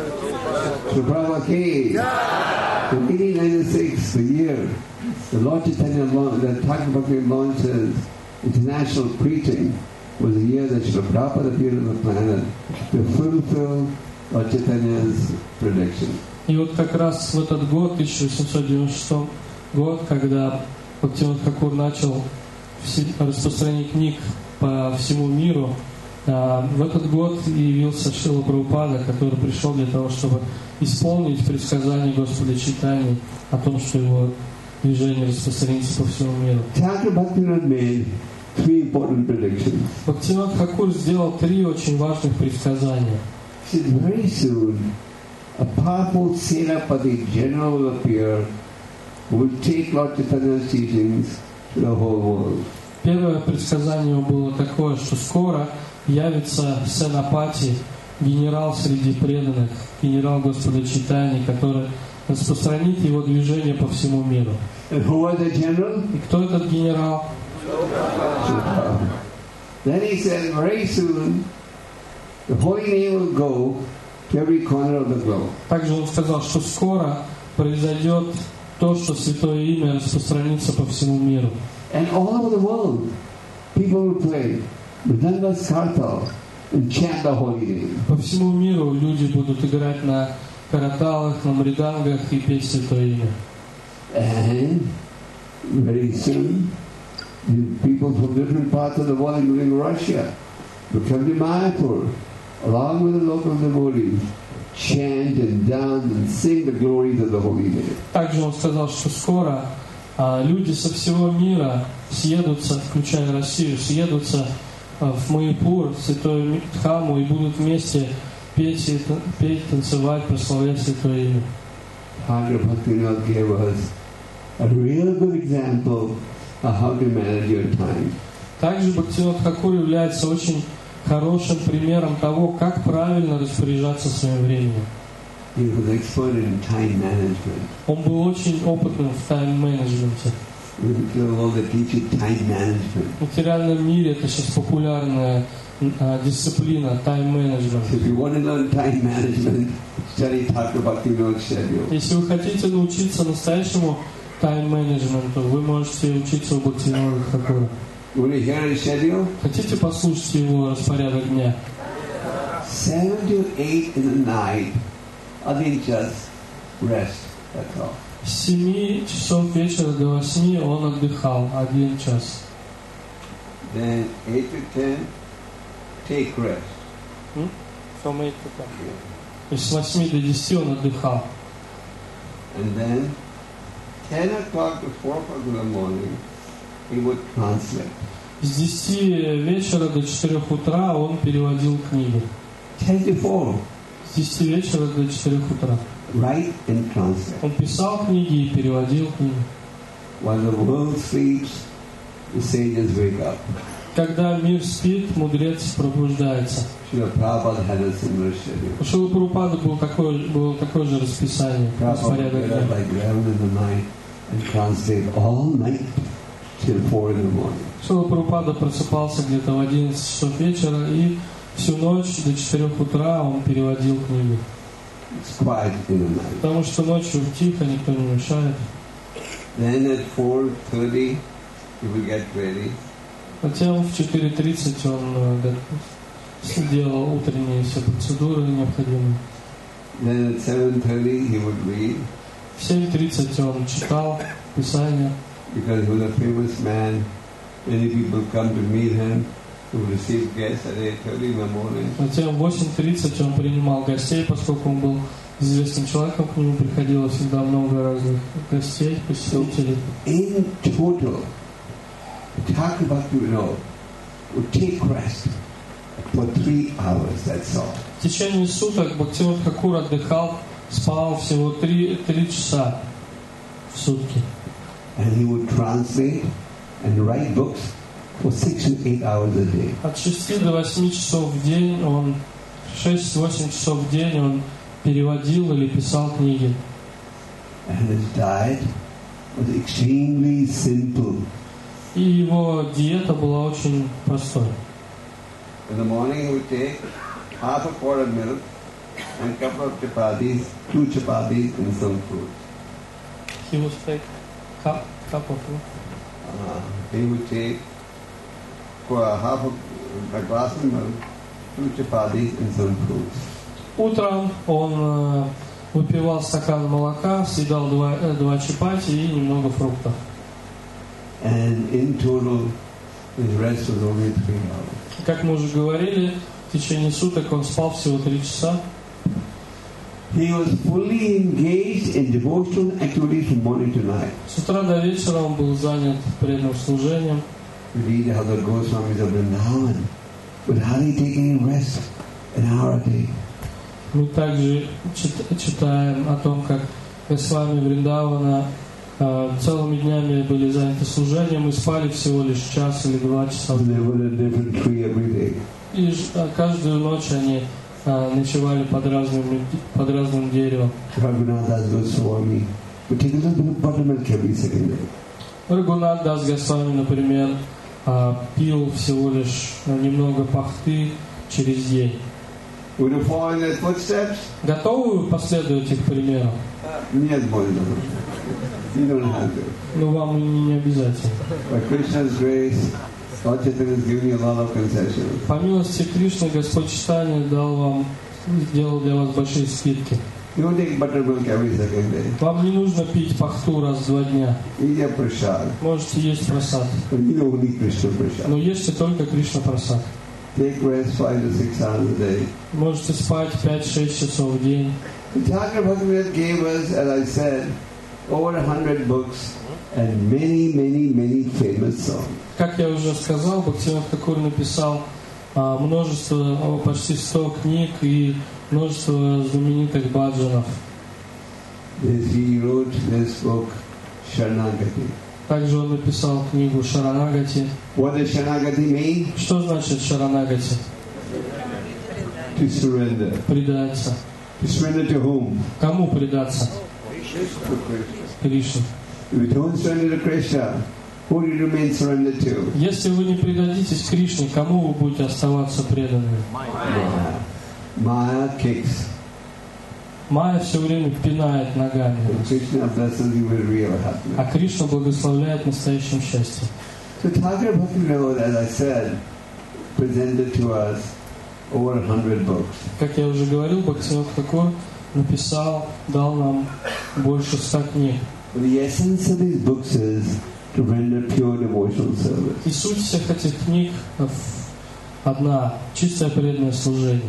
So Prabhupada came. In eighteen ninety-six, the year, the Lord Chaitanya launched, the Thakur Bhakti launched his international preaching, was the year that Srila Prabhupada appeared on the planet to fulfill Lord Chaitanya's prediction. И вот как раз в этот год, тысяча восемьсот девяносто шестой год, когда Бхактивинода Тхакур начал распространение книг по всему миру, в этот год явился Шрила Прабхупада, который пришел для того, чтобы исполнить предсказание Господа Чайтаньи о том, что его движение распространится по всему миру. Thakur Bhaktivinoda made three important predictions. Бхактивинода Тхакур сделал три очень важных предсказания. He said, very soon, a powerful Senapati general will appear who will take Lord Chaitanya's teachings to the whole world. Первое предсказание было такое, что скоро явится Сенапати, генерал среди преданных, генерал Господа Чайтаньи, который распространит его движение по всему миру. And who was the general? И кто этот генерал? Then he said, very soon, the holy name will go to every corner of the globe. Также он сказал, что скоро произойдет то, что Святое Имя распространится по всему миру. And all over the world, people would play Mridanga Kartal and chant the holy name. По всему миру люди будут играть на караталах, на мридангах и петь Святое имя. And very soon, the people from different parts of the world, including Russia, would come to Mayapur, along with the local devotees, chant and dance and sing the glories of the holy name. Также он сказал, что скоро а, люди со всего мира съедутся, включая Россию, съедутся а, в Майяпур, Святую Дхамму, и будут вместе петь, и, петь танцевать, прославлять Святое имя. Thakur Bhaktivinoda gave us a real good example of how to manage your time. Также Бхактивинода Тхакур является очень хорошим примером того, как правильно распоряжаться своим временем. He was expert in time management. Он был очень опытным в тайм-менеджменте. The world that teaches time management. В материальном мире это сейчас популярная а, дисциплина тайм-менеджмент. If you want to learn time management, study Thakur Bhaktivinoda schedule. Если вы хотите научиться настоящему тайм-менеджменту, вы можете учиться у Бхактивинода Тхакура. You want to hear his schedule? Хотите послушать его распорядок дня? Seven to eight in the night, I think just rest. That's all. С семи часов вечера до восьми он отдыхал один час. Then eight to ten, take rest. М? From eight to ten. То есть с восьми до десяти он отдыхал. And then ten o'clock to four o'clock in the morning, he would translate. С десяти вечера до четырех утра он переводил книги. Ten to four, С десяти вечера до четырех утра. write and translate. Он писал книги и переводил книги. While the world sleeps, the sages wake up. Когда мир спит, мудрец пробуждается. Srila Prabhupada had a similar schedule. У Шрилы Прабхупады было такое, было такое же расписание, Prabhupada распорядок would get up дня. like eleven in the night and translate all night till four in the morning. Шрила Прабхупада просыпался где-то в одиннадцать часов вечера, и всю ночь до четырех утра он переводил книги. It's quiet in the night. Потому что ночью тихо, никто не мешает. Then at four thirty, he would get ready. Затем в четыре тридцать он э, делал утренние все процедуры необходимые. Then at seven thirty, he would read. В семь тридцать он читал Писание. Because he was a famous man, many people come to meet him to receive guests at eight thirty in the morning. Затем в восемь тридцать он принимал гостей, поскольку он был известным человеком, к нему приходило всегда много разных гостей, посетителей. In total, Thakur Bhaktivinoda would take rest for three hours, that's all. В течение суток Бхактивинода Тхакур отдыхал, спал всего три, три часа в сутки. And he would translate and write books for six to eight hours a day. От шести до восьми часов в день он, шесть-восемь часов в день он переводил или писал книги. And his diet was extremely simple. И его диета была очень простой. In the morning he would take half a quart of milk and a couple of chapatis, two chapatis and some fruit. He was take cup, cup of milk. Uh, he would take for a half a, a glass of milk, two chapatis and some fruits. Утром он э, выпивал стакан молока, съедал два, э, два чапати и немного фруктов. And in total, his rest was only three hours. Как мы уже говорили, в течение суток он спал всего три часа. He was fully engaged in devotional activities from morning to night. С утра до вечера он был занят преданным служением. We read how the Goswamis of Vrindavan would hardly take any rest an hour a day. Мы также чит- читаем о том, как Госвами Вриндавана э, целыми днями были заняты служением и спали всего лишь час или два часа. They were in a different tree every day. И ж- а каждую ночь они э, ночевали под разным, под разным деревом. Raghunath Goswami would take a little bit of buttermilk every second day. Рагунат Дас Госвами, например, э, пил всего лишь немного пахты через день. Would you follow in their footsteps? Готовы вы последовать их примеру? Нет, больно. You don't have to. Ну, вам и не обязательно. By Krishna's grace, Lord Chaitanya is giving you a lot of concessions. По милости Кришны Господь Чайтанья дал вам, сделал для вас большие скидки. You don't take buttermilk every second day. Вам не нужно пить пахту раз в два дня. Eat your prasad. Можете есть прасад. But you don't need Krishna prasad. Но ешьте только Кришна прасад. Take rest five to six hours a day. Можете спать пять-шесть часов в день. Thakur Bhaktivinoda gave us, as I said, over a hundred books and many, many, many famous songs. Как я уже сказал, Бхактивинода Тхакур написал а, множество, о, почти сто книг и множество знаменитых баджанов. He wrote this book, Sharanagati. Также он написал книгу Шаранагати. What does Sharanagati mean? Что значит Шаранагати? To surrender. Предаться. To surrender to whom? Кому предаться? To Krishna. Кришне. If you don't surrender to Krishna, who do you remain surrendered to? Если вы не предадитесь Кришне, кому вы будете оставаться преданными? Maya. Maya kicks. Майя все время пинает ногами, And Krishna blesses you with real happiness. а Кришна благословляет настоящим счастьем. So Thakur Bhaktivinoda, as I said, presented to us over a hundred books. Как я уже говорил, Бхактивинода Тхакур написал, дал нам больше ста книг. The essence of these books is to render pure devotional service. И суть всех этих книг одна – чистое преданное служение.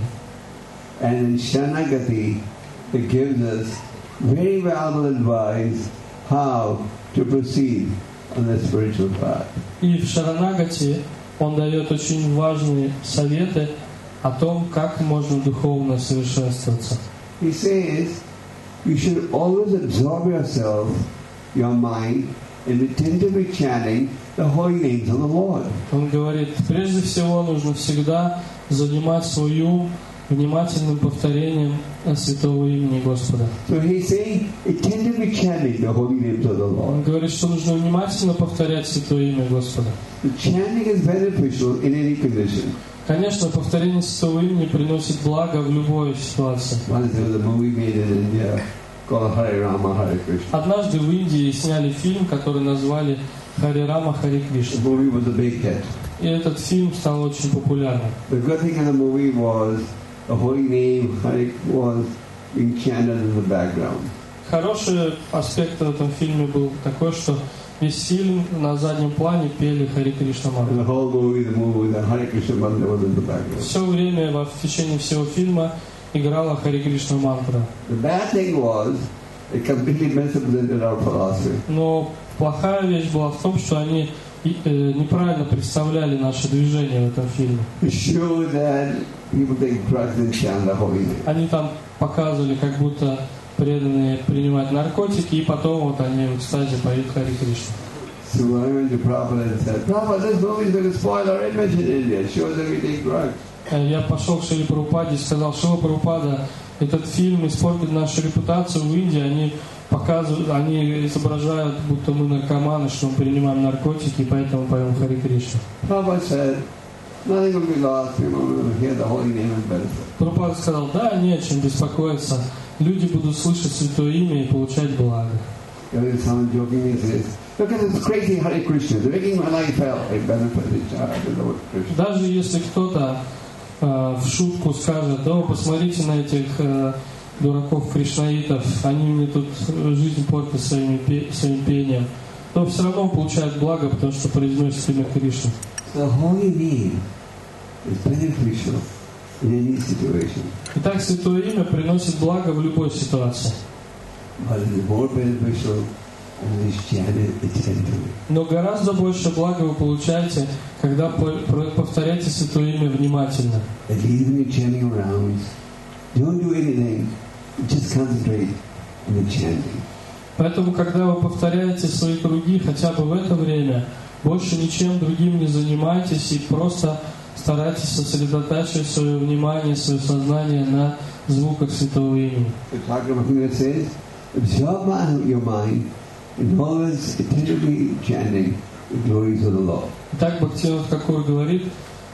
And in Sharanagati, it gives us very valuable advice how to proceed on the spiritual path. И в Шаранагати он дает очень важные советы о том, как можно духовно совершенствоваться. He says, you should always absorb yourself, your mind, in attentively chanting the holy names of the Lord. Он говорит, прежде всего нужно всегда занимать свой ум внимательным повторением святого имени Господа. So he's saying, attentively chanting the holy names of the Он Lord. говорит, что нужно внимательно повторять святое имя Господа. The chanting is beneficial in any condition. Конечно, повторение святого имени приносит благо в любой ситуации. Once there was a movie made in India called Hare Rama, Hare Krishna. Однажды в Индии сняли фильм, который назвали «Харе Рама, Харе The Кришна». movie was a big hit. И этот фильм стал очень популярным. The good thing in the movie was the holy name Hare was being chanted in the background. Хороший аспект в этом фильме был такой, что весь фильм на заднем плане пели Харе Кришна And мантру. the whole movie, the movie, the Hare Krishna mantra was in the background. Все время, во в течение всего фильма играла Харе Кришна мантра. The bad thing was it completely misrepresented our philosophy. Но плохая вещь была в том, что они и, э, неправильно представляли наше движение в этом фильме. It showed that people take drugs and chant the holy name. Они там показывали, как будто преданные принимают наркотики, и потом вот они в экстазе поют Харе Кришна. So I went to Prabhupada and said, Prabhupada, this movie is going to spoil our image in India. It shows that we take drugs. Я пошел к Шриле Прабхупаде и сказал, Шрила Прабхупада, этот фильм испортит нашу репутацию в Индии, они показывают, они изображают, будто мы наркоманы, что мы принимаем наркотики, и поэтому поем Харе Кришна. Prabhupada said, nothing will be lost. You know, hear the holy name and benefit. Прабхупада сказал, да, не о чем беспокоиться, люди будут слышать святое имя и получать благо. There is someone jokingly says, look at this crazy Hare Krishna. They're making my life hell. I benefit each other, the Lord Krishna. Даже если кто-то э, в шутку скажет, да, посмотрите на этих э, дураков-кришнаитов, они мне тут жизнь портят своими, пе- своим пением, то все равно получает благо, потому что произносит имя Кришны. The holy name is beneficial in any situation. Итак, святое имя приносит благо в любой ситуации. But it is more beneficial when it is chanted attentively. Но гораздо больше блага вы получаете, когда по- про- повторяете святое имя внимательно. At least when you're chanting around, don't do anything. Just concentrate on the chanting. Поэтому, когда вы повторяете свои круги, хотя бы в это время, больше ничем другим не занимайтесь и просто старайтесь сосредотачивать свое внимание, свое сознание на звуках святого имени. The Thakur Bhaktivinoda says, absorb your mind and always attentively chanting the glories of the Lord. Так Бхактивинода Тхакур говорит,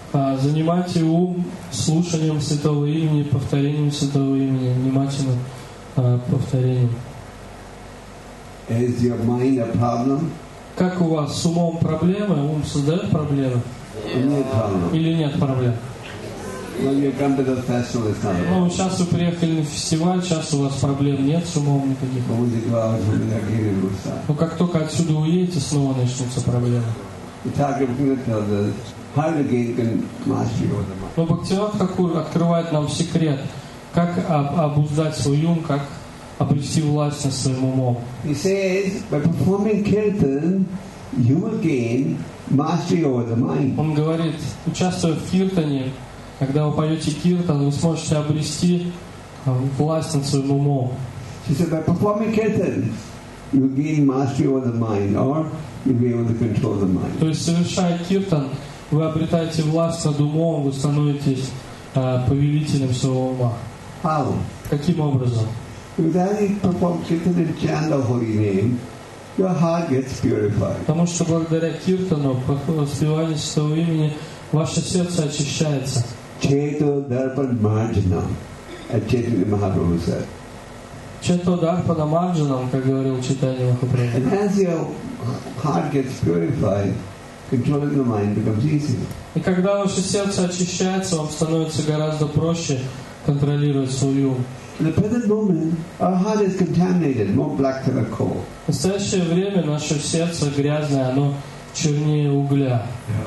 Занимайте ум слушанием Святого Имени, повторением Святого Имени, внимательным повторением. Is your mind a problem? Как у вас с умом проблемы? Ум создает проблемы? Или нет проблем? Well, you come to the festival, it's not a problem. Ну, сейчас вы приехали на фестиваль, сейчас у вас проблем нет с умом никаких. Once you go out from there, again it will start. Но как только отсюда уедете, снова начнутся проблемы. The Thakur tells us how to gain mastery over the mind. Но Бхактивинода Тхакур открывает нам секрет, как обуздать свой ум, как обрести власть над своим умом. He says, by performing kirtan, you will gain mastery over the mind. Он говорит, участвуя в киртане, когда вы поете киртан, вы сможете обрести власть над своим умом. He said, by performing kirtan, you will gain mastery over the mind, or you'll be able to control the mind. То есть, совершая киртан, вы обретаете власть над умом, вы становитесь э, повелителем своего ума. How? Каким образом? Because as you perform kirtan and chant the holy name, your heart gets purified. Потому что благодаря киртану, воспеванию Святого Имени, ваше сердце очищается. Cheto Darpan Marjanam, as Chaitanya Mahaprabhu said. Чето Дарпана Марджанам, как говорил Чайтанья Махапрабху. And as your heart gets purified, controlling the mind becomes easy. И когда ваше сердце очищается, вам становится гораздо проще контролировать свой ум. In the present moment, our heart is contaminated, more black than a coal. В настоящее время наше сердце грязное, оно чернее угля.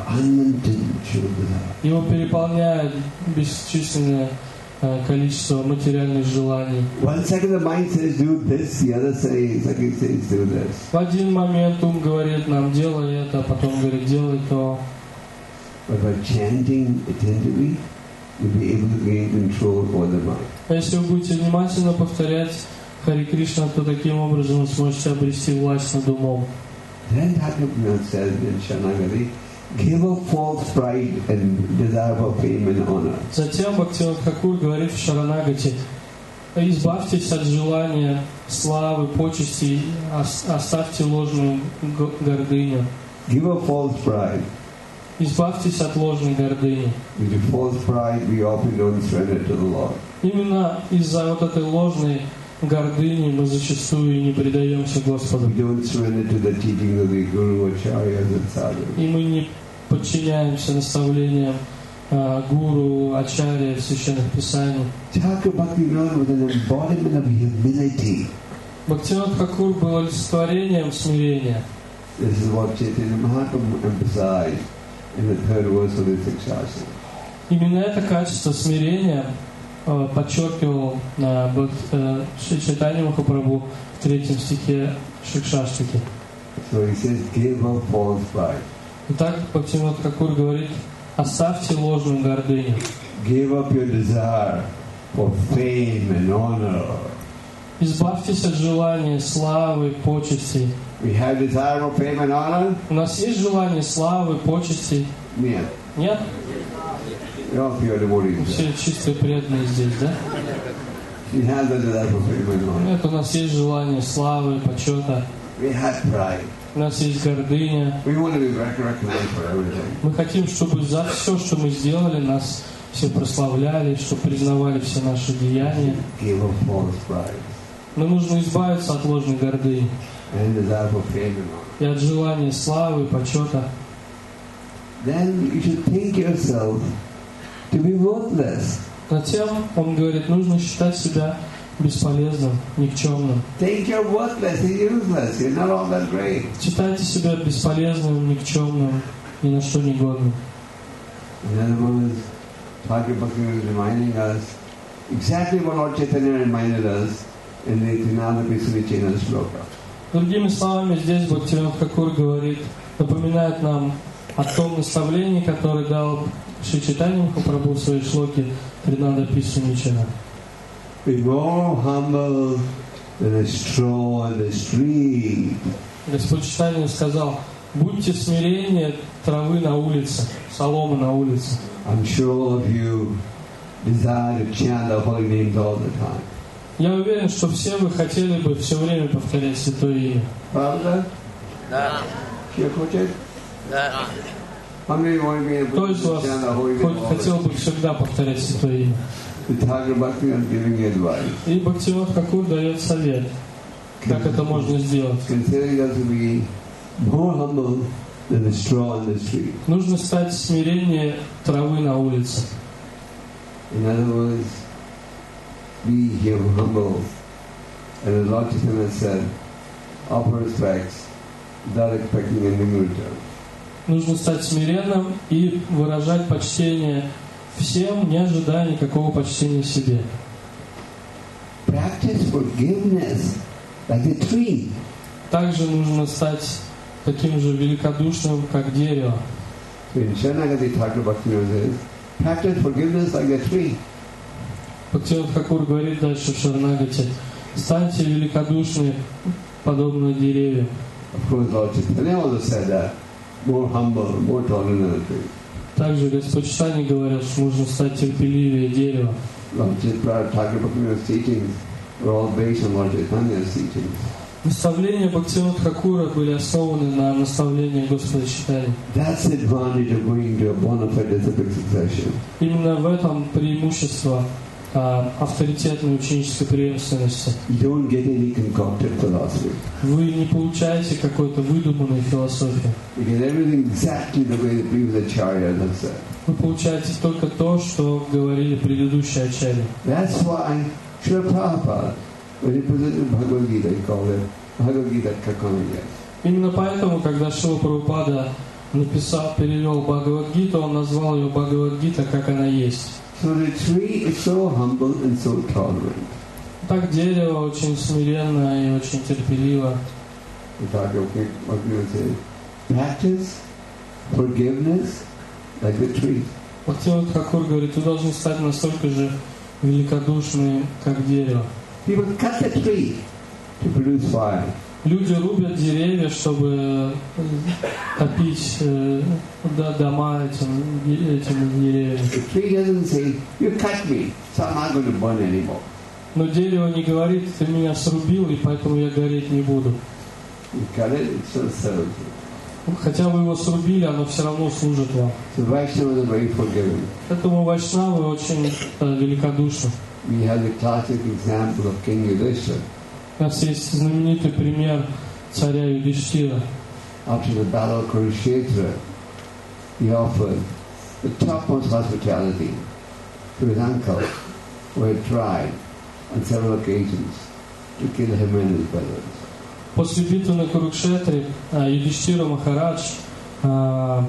Его переполняет бесчисленное количество материальных желаний. One second the mind says do this, the other says, second says do this. В один момент ум говорит нам делай это, а потом говорит делай то. But by chanting attentively, you'll be able to gain control over the mind. А если вы будете внимательно повторять Хари Кришна, то таким образом вы сможете обрести власть над умом. Then Thakur says in Sharanagati, give up false pride and desire for fame and honor. Затем Бхактивинода Тхакур говорит в Шаранагати: избавьтесь от желания славы, почести, оставьте ложную гордыню. Give up false pride. Избавьтесь от ложной гордыни. With the false pride, we often don't surrender to the Lord. Именно из-за вот этой ложной гордыни мы зачастую не предаемся Господу. We don't surrender to the teaching of the Guru, Acharyas and Sadhus. И мы не подчиняемся наставлениям uh, гуру, ачарья, священных писаний. Thakur Bhaktivinoda was an embodiment of humility. Бхактивинода Тхакур был олицетворением смирения. This is what Chaitanya Mahaprabhu emphasized in the third verse of the sixth shastra. Именно это качество смирения uh, подчеркивал uh, uh, Чайтанья Махапрабху в третьем стихе Шикшаштаки. So he says, give up false pride. Итак, Бхактивинода Тхакур говорит, оставьте ложную гордыню. Give up your desire for fame and honor. Избавьтесь от желания славы, почестей. We have desire for fame and honor? У нас есть желание славы, почестей? Нет. Нет? We're all pure devotees. Все чистые преданные здесь, да? We have the desire for fame and honor. Нет, у нас есть желание славы, почета. We have pride. У нас есть гордыня. We want to be recognized for everything. Мы хотим, чтобы за все, что мы сделали, нас все прославляли, чтобы признавали все наши деяния. Give up false pride. Но нужно избавиться от ложной гордыни And desire for fame and honor. и от желания славы, почета. Then you should think yourself to be worthless. Затем, он говорит, нужно считать себя бесполезным, никчемным. Think you're worthless and useless. You're not all that great. Считайте себя бесполезным, никчемным, ни на что не годным. In other words, Thakur Bhaktivinoda is reminding us exactly what Lord Chaitanya reminded us in the Trinada Pisunichena sloka. Другими словами, здесь Бхактивинода Тхакур говорит, напоминает нам о том наставлении, которое дал Шри Чайтанья Махапрабху в своей шлоке Тринада Писуничена. Be more humble than a straw on the street. Господь Чайтанья сказал, будьте смиреннее травы на улице, соломы на улице. I'm sure all of you desire to chant the holy names all the time. Я уверен, что все вы хотели бы все время повторять Святое Имя. Правда? Да. Все хотят? Да. How many want to be Кто able из to вас chant the holy хоть name хотел always? бы всегда повторять Святое Имя? The Thakur Bhaktivinoda giving advice. И Бхактивинод Тхакур дает совет, как это можно сделать. Considering us to be more humble than the straw on the street. Нужно стать смиреннее травы на улице. In other words, be here humble. And the Lord Chaitanya said, offer respects without expecting anything in return. Нужно стать смиренным и выражать почтение всем, не ожидая никакого почтения себе. Practice forgiveness like a tree. Также нужно стать таким же великодушным, как дерево. In Sharanagati Thakur Bhaktivinoda says, practice forgiveness like a tree. Бхактивинод Тхакур говорит дальше в Шаранагати: станьте великодушны, подобно деревьям. Of course, Lord Chaitanya also said that, more humble, more tolerant than a tree. Также Господь Чайтанья говорит, что нужно стать терпеливее дерева. Lord Chaitanya Thakur Bhaktivinoda's teachings were all based on Lord Chaitanya's teachings. Наставления Бхактивинода Тхакура были основаны на наставлениях Господа Чайтаньи. That's the advantage of going to a bona fide disciplic succession. Именно в этом преимущество а, авторитетной ученической преемственности. You don't get any concocted philosophy. Вы не получаете какой-то выдуманной философии. You get everything exactly the way the previous acharyas have said. Вы получаете только то, что говорили предыдущие ачарьи. That's why Srila Prabhupada, when he presented Bhagavad Gita, he called it Bhagavad Gita Kakanaya. Именно поэтому, когда Шрила Прабхупада написал, перевел Бхагавад-гиту, он назвал ее Бхагавад-гита, как она есть. So the tree is so humble and so tolerant. Так дерево очень смиренно и очень терпеливо. The Thakur Bhaktivinoda says, practice forgiveness like the tree. Бхактивинод Тхакур говорит, вы должны стать настолько же великодушны, как дерево. People cut the tree to produce fire. Люди рубят деревья, чтобы топить э, дома этим, этими деревьями. The tree doesn't say, you cut me, so I'm not going to burn anymore. Но дерево не говорит, ты меня срубил, и поэтому я гореть не буду. You cut it, it still serves you. Хотя вы его срубили, оно все равно служит вам. So Vaishnavas are very forgiving. Поэтому вайшнавы очень э, великодушны. We have the classic example of King Yudhishthira. У нас есть знаменитый пример царя Юдхиштира. After the battle of Kurukshetra, he offered the topmost hospitality to his uncle, who had tried on several occasions to kill him and his brothers. После битвы на Курукшетре Юдхиштира Махарадж а,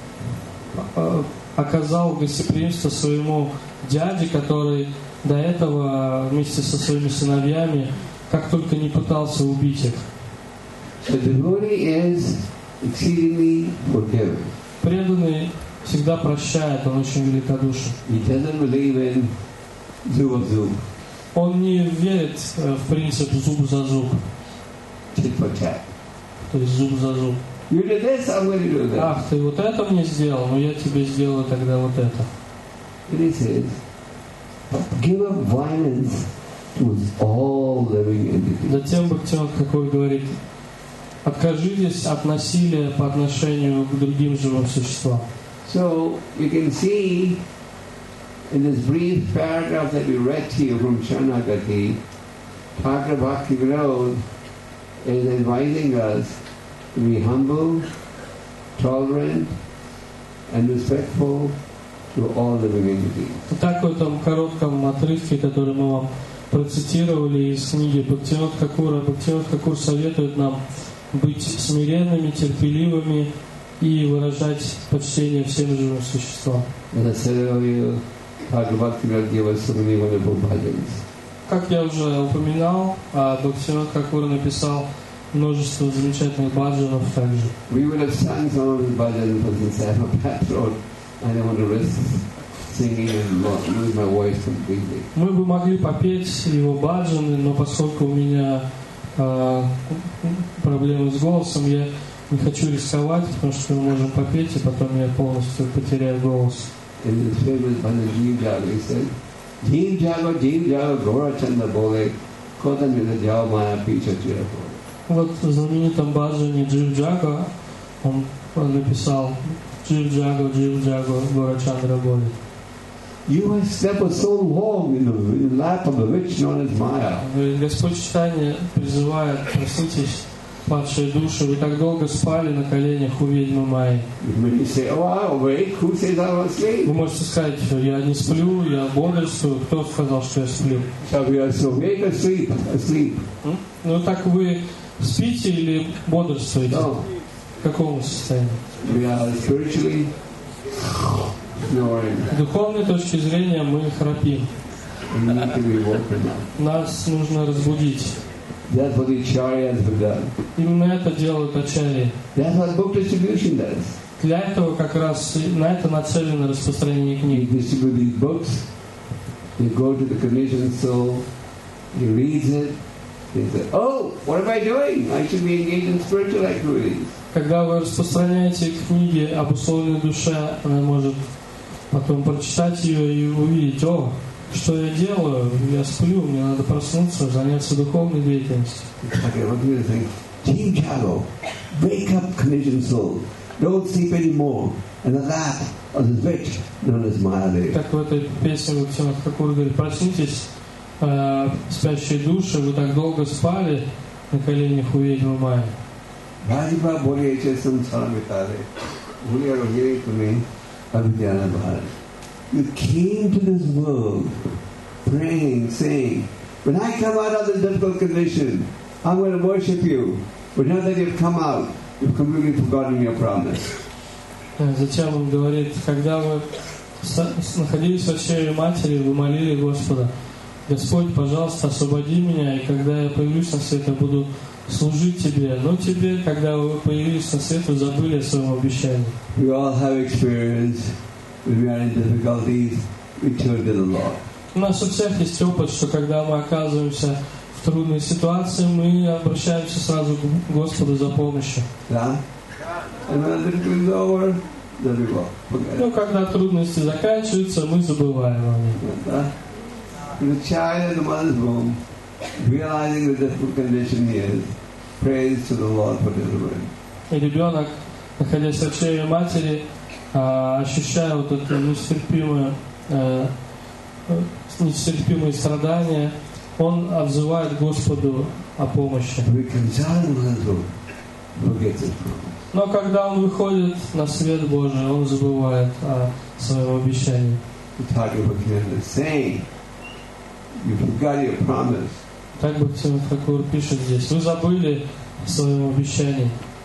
а, оказал гостеприимство своему дяде, который до этого вместе со своими сыновьями как только не пытался убить их. The devotee is exceedingly forgiving. Преданный всегда прощает, он очень великодушен. He doesn't believe in zub of zub, Он не верит в принцип зуб за зуб, tit for tat. то есть зуб за зуб. You did this, I'm going to do that. Ах, ты вот это мне сделал, но я тебе сделаю тогда вот это. And he says, give up violence to all living entities. Затем Бхактивинод Тхакур говорит, откажитесь от насилия по отношению к другим живым существам. So you can see in this brief paragraph that we read to you from Sharanagati, Thakur Bhaktivinoda is advising us to be humble, tolerant, and respectful to all living entities. Итак, в этом коротком отрывке, который мы вам процитировали из книги Бхактивинод Тхакура, Бхактивинод Тхакур советует нам быть смиренными, терпеливыми и выражать почтение всем живым существам. As I said earlier, Thakur Bhaktivinoda gave us so many wonderful bhajans. Как я уже упоминал, Бхактивинод Тхакур написал множество замечательных баджанов также. We would have sung some of his bhajans, but since I have a bad throat, I don't want to risk singing and lose my voice completely. Мы бы могли попеть его баджаны, но поскольку у меня э, проблемы с голосом, я не хочу рисковать, потому что мы можем попеть, и потом я полностью потеряю голос. In his famous bhajan Jeev Jago, he said, Jeev Jago, Jeev Jago, Gaura Chanda Bole, Kotan Vida Jao Maya Picha Chirapore. Вот в знаменитом баджане Джив Джага он написал Джив Джаго, Джив Джаго, Гора Чандра Боли. You have slept for so long in the, in the lap of the rich known as Maya. Господь Читания призывает: проснитесь, падшие души, вы так долго спали на коленях у ведьмы Майи. You say, oh, I awake. Who says I was asleep? Вы можете сказать: я не сплю, я бодрствую. Кто сказал, что я сплю? So we are so awake or asleep? Asleep. Ну так вы спите или бодрствуете? No. В каком состоянии? We are spiritually snoring. С духовной точки зрения мы храпим. We need to be woken up. Нас нужно разбудить. That's what the Acharyas have done. Именно это делают ачарьи. That's what book distribution does. Для этого как раз на это нацелено распространение He книг. distributes these books. He goes to the conditioned soul. He reads it. He says, oh, what am I doing? I should be engaged in spiritual activities. Когда вы распространяете книги об условной душе, она может потом прочитать ее и увидеть: о, что я делаю? Я сплю, мне надо проснуться, заняться духовной деятельностью. Okay, what do you think? Team Chago, wake up, conditioned soul. Don't sleep anymore. And the lap of the rich known as Mahadev. Как в этой песне Бхактивинод Тхакур говорит: проснитесь, э, спящие души, вы так долго спали на коленях у ведьмы Майи. Rajiva Bodhiche Samsara Vitale. We are hearing to me, Abhidhyana Bharat. You came to this world praying, saying, when I come out of this difficult condition, I'm going to worship you. But now that you've come out, you've completely forgotten your promise. Затем он говорит: когда вы находились в очреве матери, вы молили Господа: Господь, пожалуйста, освободи меня, и когда я появлюсь на свет, я буду служить Тебе. Но Тебе, когда вы появились на свет, вы забыли о своем обещании. We all have experience. When we are in difficulties, we turn to the Lord. У нас у всех есть опыт, что когда мы оказываемся в трудной ситуации, мы обращаемся сразу к Господу за помощью. Yeah? And when the difficulty is over, then we go. Forget it. Но когда трудности заканчиваются, мы забываем о них. The child in the mother's womb, realizing the difficult condition he is, prays to the Lord for deliverance. И ребенок, находясь в очреве матери, ощущая вот это нестерпимое, нестерпимые страдания, он отзывает Господу о помощи. Но когда он выходит на свет Божий, он забывает о своем обещании. Так Бхактивинод Тхакур пишет здесь: вы забыли о своем обещании.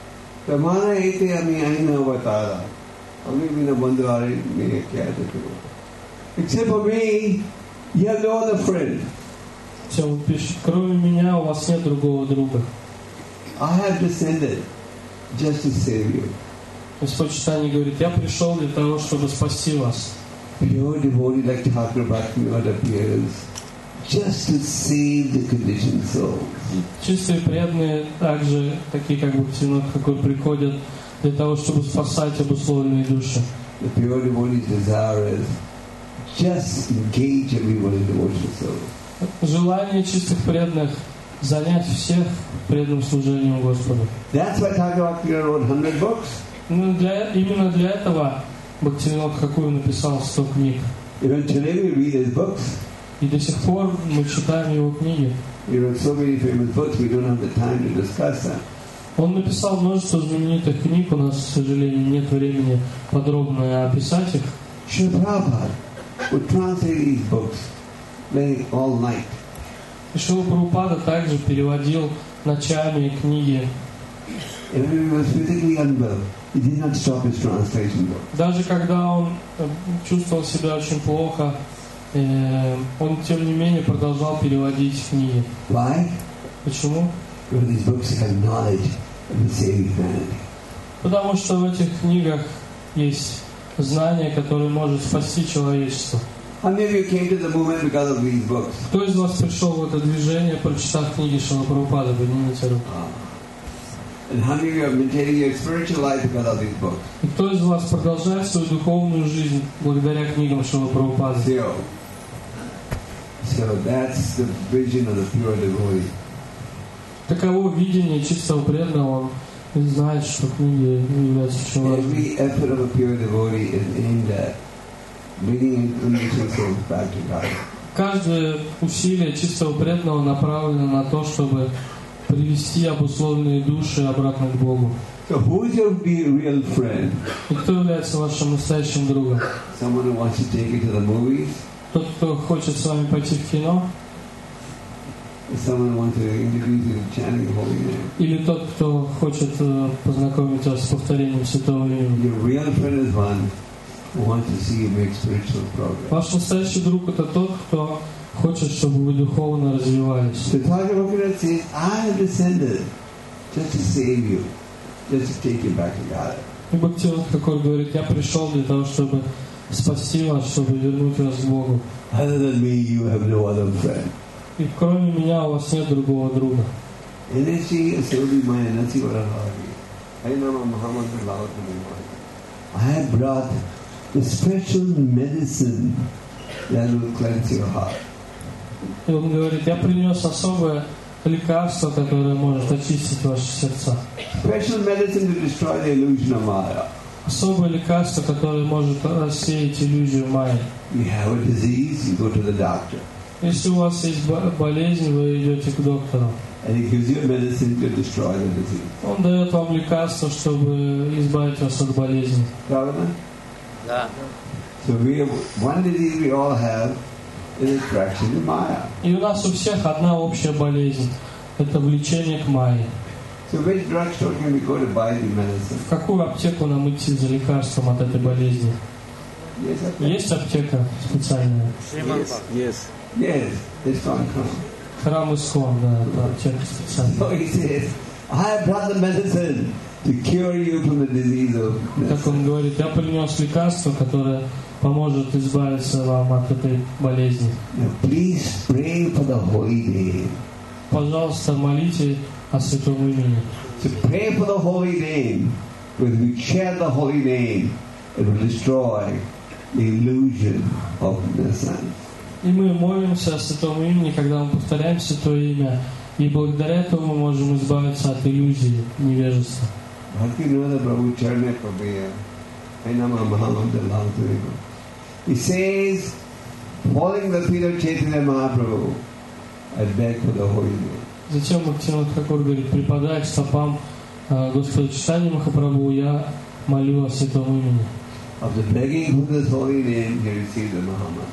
Except for me, you have no other friend. Он пишет: кроме меня у вас нет другого друга. I have descended just to save you. Господь Читания говорит: я пришел для того, чтобы спасти вас. Pure devotee like Thakur Bhaktivinoda appears just to save the conditioned soul. Чистые преданные, также такие как Бхактивинод Тхакур, приходят для того, чтобы спасать обусловленные души. The pure devotee's desire is just engage everyone in devotional service. Желание чистых преданных занять всех преданным служением Господу. That's why Thakur Bhaktivinoda wrote one hundred books. Ну, для, именно для этого Бхактивинод Тхакур написал сто книг. Even today we read his books. И до сих пор мы читаем его книги. He wrote so many famous books, we don't have the time to discuss them. Он написал множество знаменитых книг, у нас, к сожалению, нет времени подробно описать их. Srila Prabhupada would translate these books laying all night. И Шрила Прабхупада также переводил ночами книги. And when he was physically unwell, he did not stop his translation work. Даже когда он чувствовал себя очень плохо, э, он тем не менее продолжал переводить книги. Why? Почему? Because these books have knowledge of the saving humanity. Потому что в этих книгах есть знание, которое может спасти человечество. How many of you came to the movement because of these books? Кто из вас пришел в это движение, прочитав книги Шрилы Прабхупады? Поднимите руку. And how many of you are maintaining your spiritual life because of these books? И кто из вас продолжает свою духовную жизнь благодаря книгам Шрилы Прабхупады? Zero. So that's the vision of the pure devotee. Таково видение чистого преданного. Он и знает, что книги являются очень важными. Every effort of a pure devotee is aimed at bringing unconditioned souls back to God. Каждое усилие чистого преданного направлено на то, чтобы привести обусловленные души обратно к Богу. So who is your real friend? И кто является вашим настоящим другом? Someone who wants to take you to the movies? Тот, кто хочет с вами пойти в кино? Someone who wants to introduce you to chanting holy name? Или тот, кто хочет познакомить вас с повторением святого имени? Your real friend is one who wants to see you make spiritual progress. Ваш настоящий друг — это тот, кто хочет, чтобы вы духовно развивались. So Thakur says, I have descended just to save you, just to take you back to God. И Бхактивинода Тхакур говорит: я пришел для того, чтобы спасти вас, чтобы вернуть вас к Богу. Other than me, you have no other friend. И кроме меня у вас нет другого друга. I have brought the special medicine that will cleanse your heart. И он говорит: я принес особое лекарство, которое может очистить ваши сердца. Special medicine to destroy the illusion of Maya. Особое лекарство, которое может рассеять иллюзию майи. You have a disease, you go to the doctor. Если у вас есть болезнь, вы идете к доктору. And he gives you a medicine to destroy the disease. Он дает вам лекарство, чтобы избавить вас от болезни. Pravana? Да. So we have one disease we all have is attraction to Maya. И у нас у всех одна общая болезнь – это влечение к майе. So which drugstore can we go to buy the medicine? В какую аптеку нам идти за лекарством от этой болезни? Yes, okay. Есть аптека специальная? Yes. Yes. Yes, it's from Kham. Храм Искон, да, это аптека специальная. So he says, I have brought the medicine to cure you from the disease of Как он говорит: я принес лекарство, которое поможет избавиться вам от этой болезни. Now please pray for the holy name. Пожалуйста, молите о святом имени. So pray for the holy name. When we share the holy name, it will destroy the illusion of innocence. И мы молимся о святом имени, когда мы повторяем святое имя, и благодаря этому мы можем избавиться от иллюзии невежества. Bhaktivinoda Prabhu Charna Prabhuya, Ainama Muhammad al He says, following the feet of Chaitanya Mahaprabhu, I beg for the holy name. Затем Бхактивинода Тхакур говорит: припадая к стопам э, Господа Чайтаньи Махапрабху, я молю о святом имени. After begging for this holy name, he received the Mahamantra.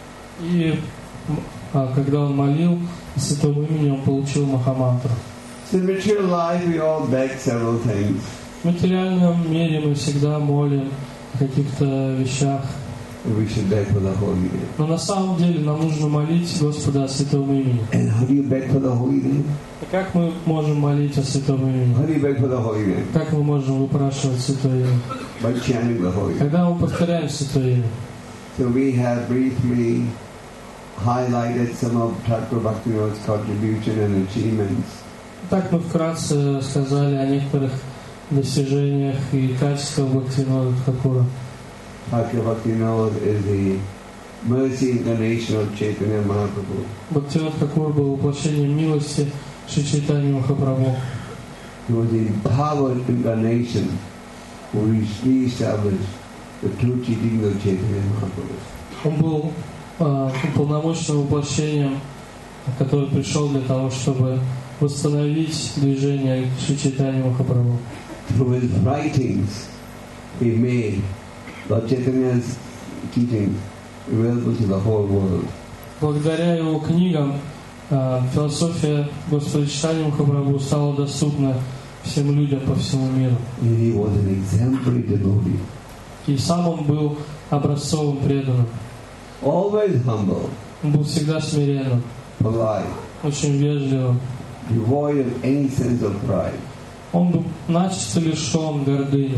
И а, когда он молил о святом имени, он получил Махамантру. So in material life, we all beg several things. В материальном мире мы всегда молим о каких-то вещах, We should beg for the holy name. но на самом деле нам нужно молить Господа о святом имени. And how do you beg for the holy name? И как мы можем молить о святом имени? How do you beg for the holy name? Как мы можем выпрашивать святое имя? By chanting the holy name. Когда мы повторяем святое имя. So we have briefly highlighted some of Thakur Bhaktivinoda's contribution and achievements. Так мы вкратце сказали о некоторых достижениях и качествах Бхактивинода Тхакура. Thakur Bhaktivinoda is the mercy incarnation of Chaitanya Mahaprabhu. Бхактивинода Тхакур был воплощением милости Шри Чайтаньи Махапрабху. He was the empowered incarnation who re-established the true teaching of Chaitanya Mahaprabhu. Он был э, уполномоченным воплощением, который пришел для того, чтобы восстановить движение Шри Чайтаньи Махапрабху. Through his writings, he made Lord Chaitanya's teaching available to the whole world. Благодаря его книгам э, философия Господа Чайтаньи Махапрабху стала доступна всем людям по всему миру. And he was an exemplary devotee. И сам он был образцовым преданным. Always humble, Он был всегда смиренным, polite, очень вежливым. devoid of any sense of pride, Он был начисто лишен гордыни.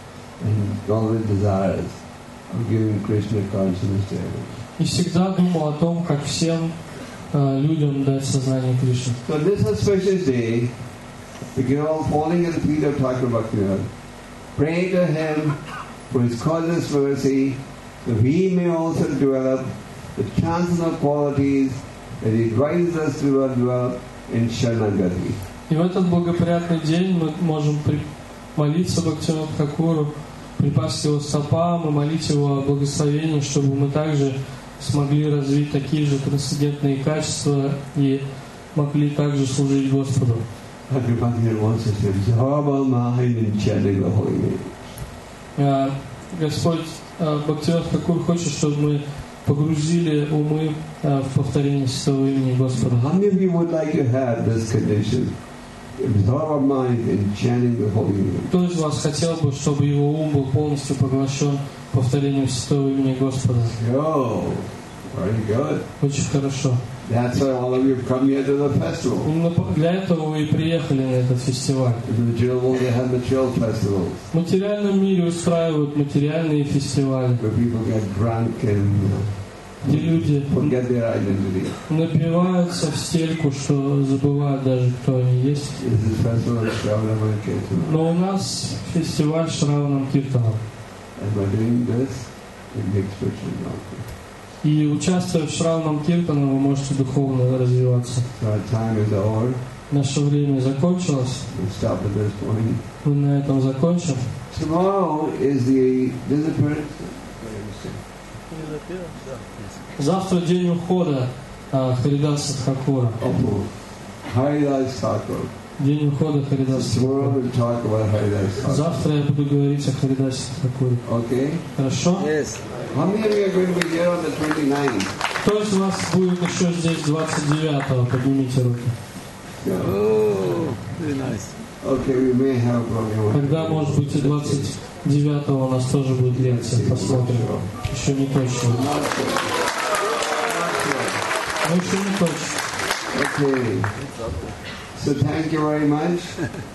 and always desirous of giving Krishna consciousness to everyone. И всегда думал о том, как всем э, людям дать сознание Кришны. So this auspicious day, we can all falling at the feet of Thakur Bhaktivinoda, pray to him for his causeless mercy, so he may also develop the transcendental qualities that he advises us to develop in Sharanagati. И в этот благоприятный день мы можем при, молиться Бхактивинода Тхакуру, припасть к его стопам и молить его о благословении, чтобы мы также смогли развить такие же трансцендентные качества и могли также служить Господу. Господь Бхактивинода Тхакур хочет, чтобы мы погрузили умы в повторение святого имени Господа. Кто из вас хотел бы, чтобы его ум был полностью поглощен повторением святого имени Господа? Очень хорошо. That's why all of you have come here to the festival. Именно для этого вы и приехали на этот фестиваль. In the material world they have material festivals. В материальном мире устраивают материальные фестивали, Where people get drunk and где люди forget their identity. напиваются в стельку, что забывают даже, кто они есть. This is festival of Shravanam Kirtana. Но у нас фестиваль Шраванам Киртана. And by doing this, it makes spiritual knowledge. И участвуя в Шраванам Киртана, вы можете духовно развиваться. So our time is over. Наше время закончилось. We'll stop at this point. Мы на этом закончим. Tomorrow is the disappearance. Завтра день ухода а, Харидаса Тхакура. Oh, Haridas Thakur. День ухода Харидаса Tomorrow Тхакура. we'll talk about Haridas Thakur. Завтра я буду говорить о Харидасе Тхакуре. Okay? Хорошо? Yes. How many of you are going to be here on the twenty-ninth? Кто из вас будет еще здесь двадцать девятого? Поднимите руки. Oh, very nice. Okay, we may have probably one. Тогда, может быть, и двадцать девятого у нас тоже будет лекция. Посмотрим. Еще не точно. Not sure. Но еще не точно. Okay. So thank you very much.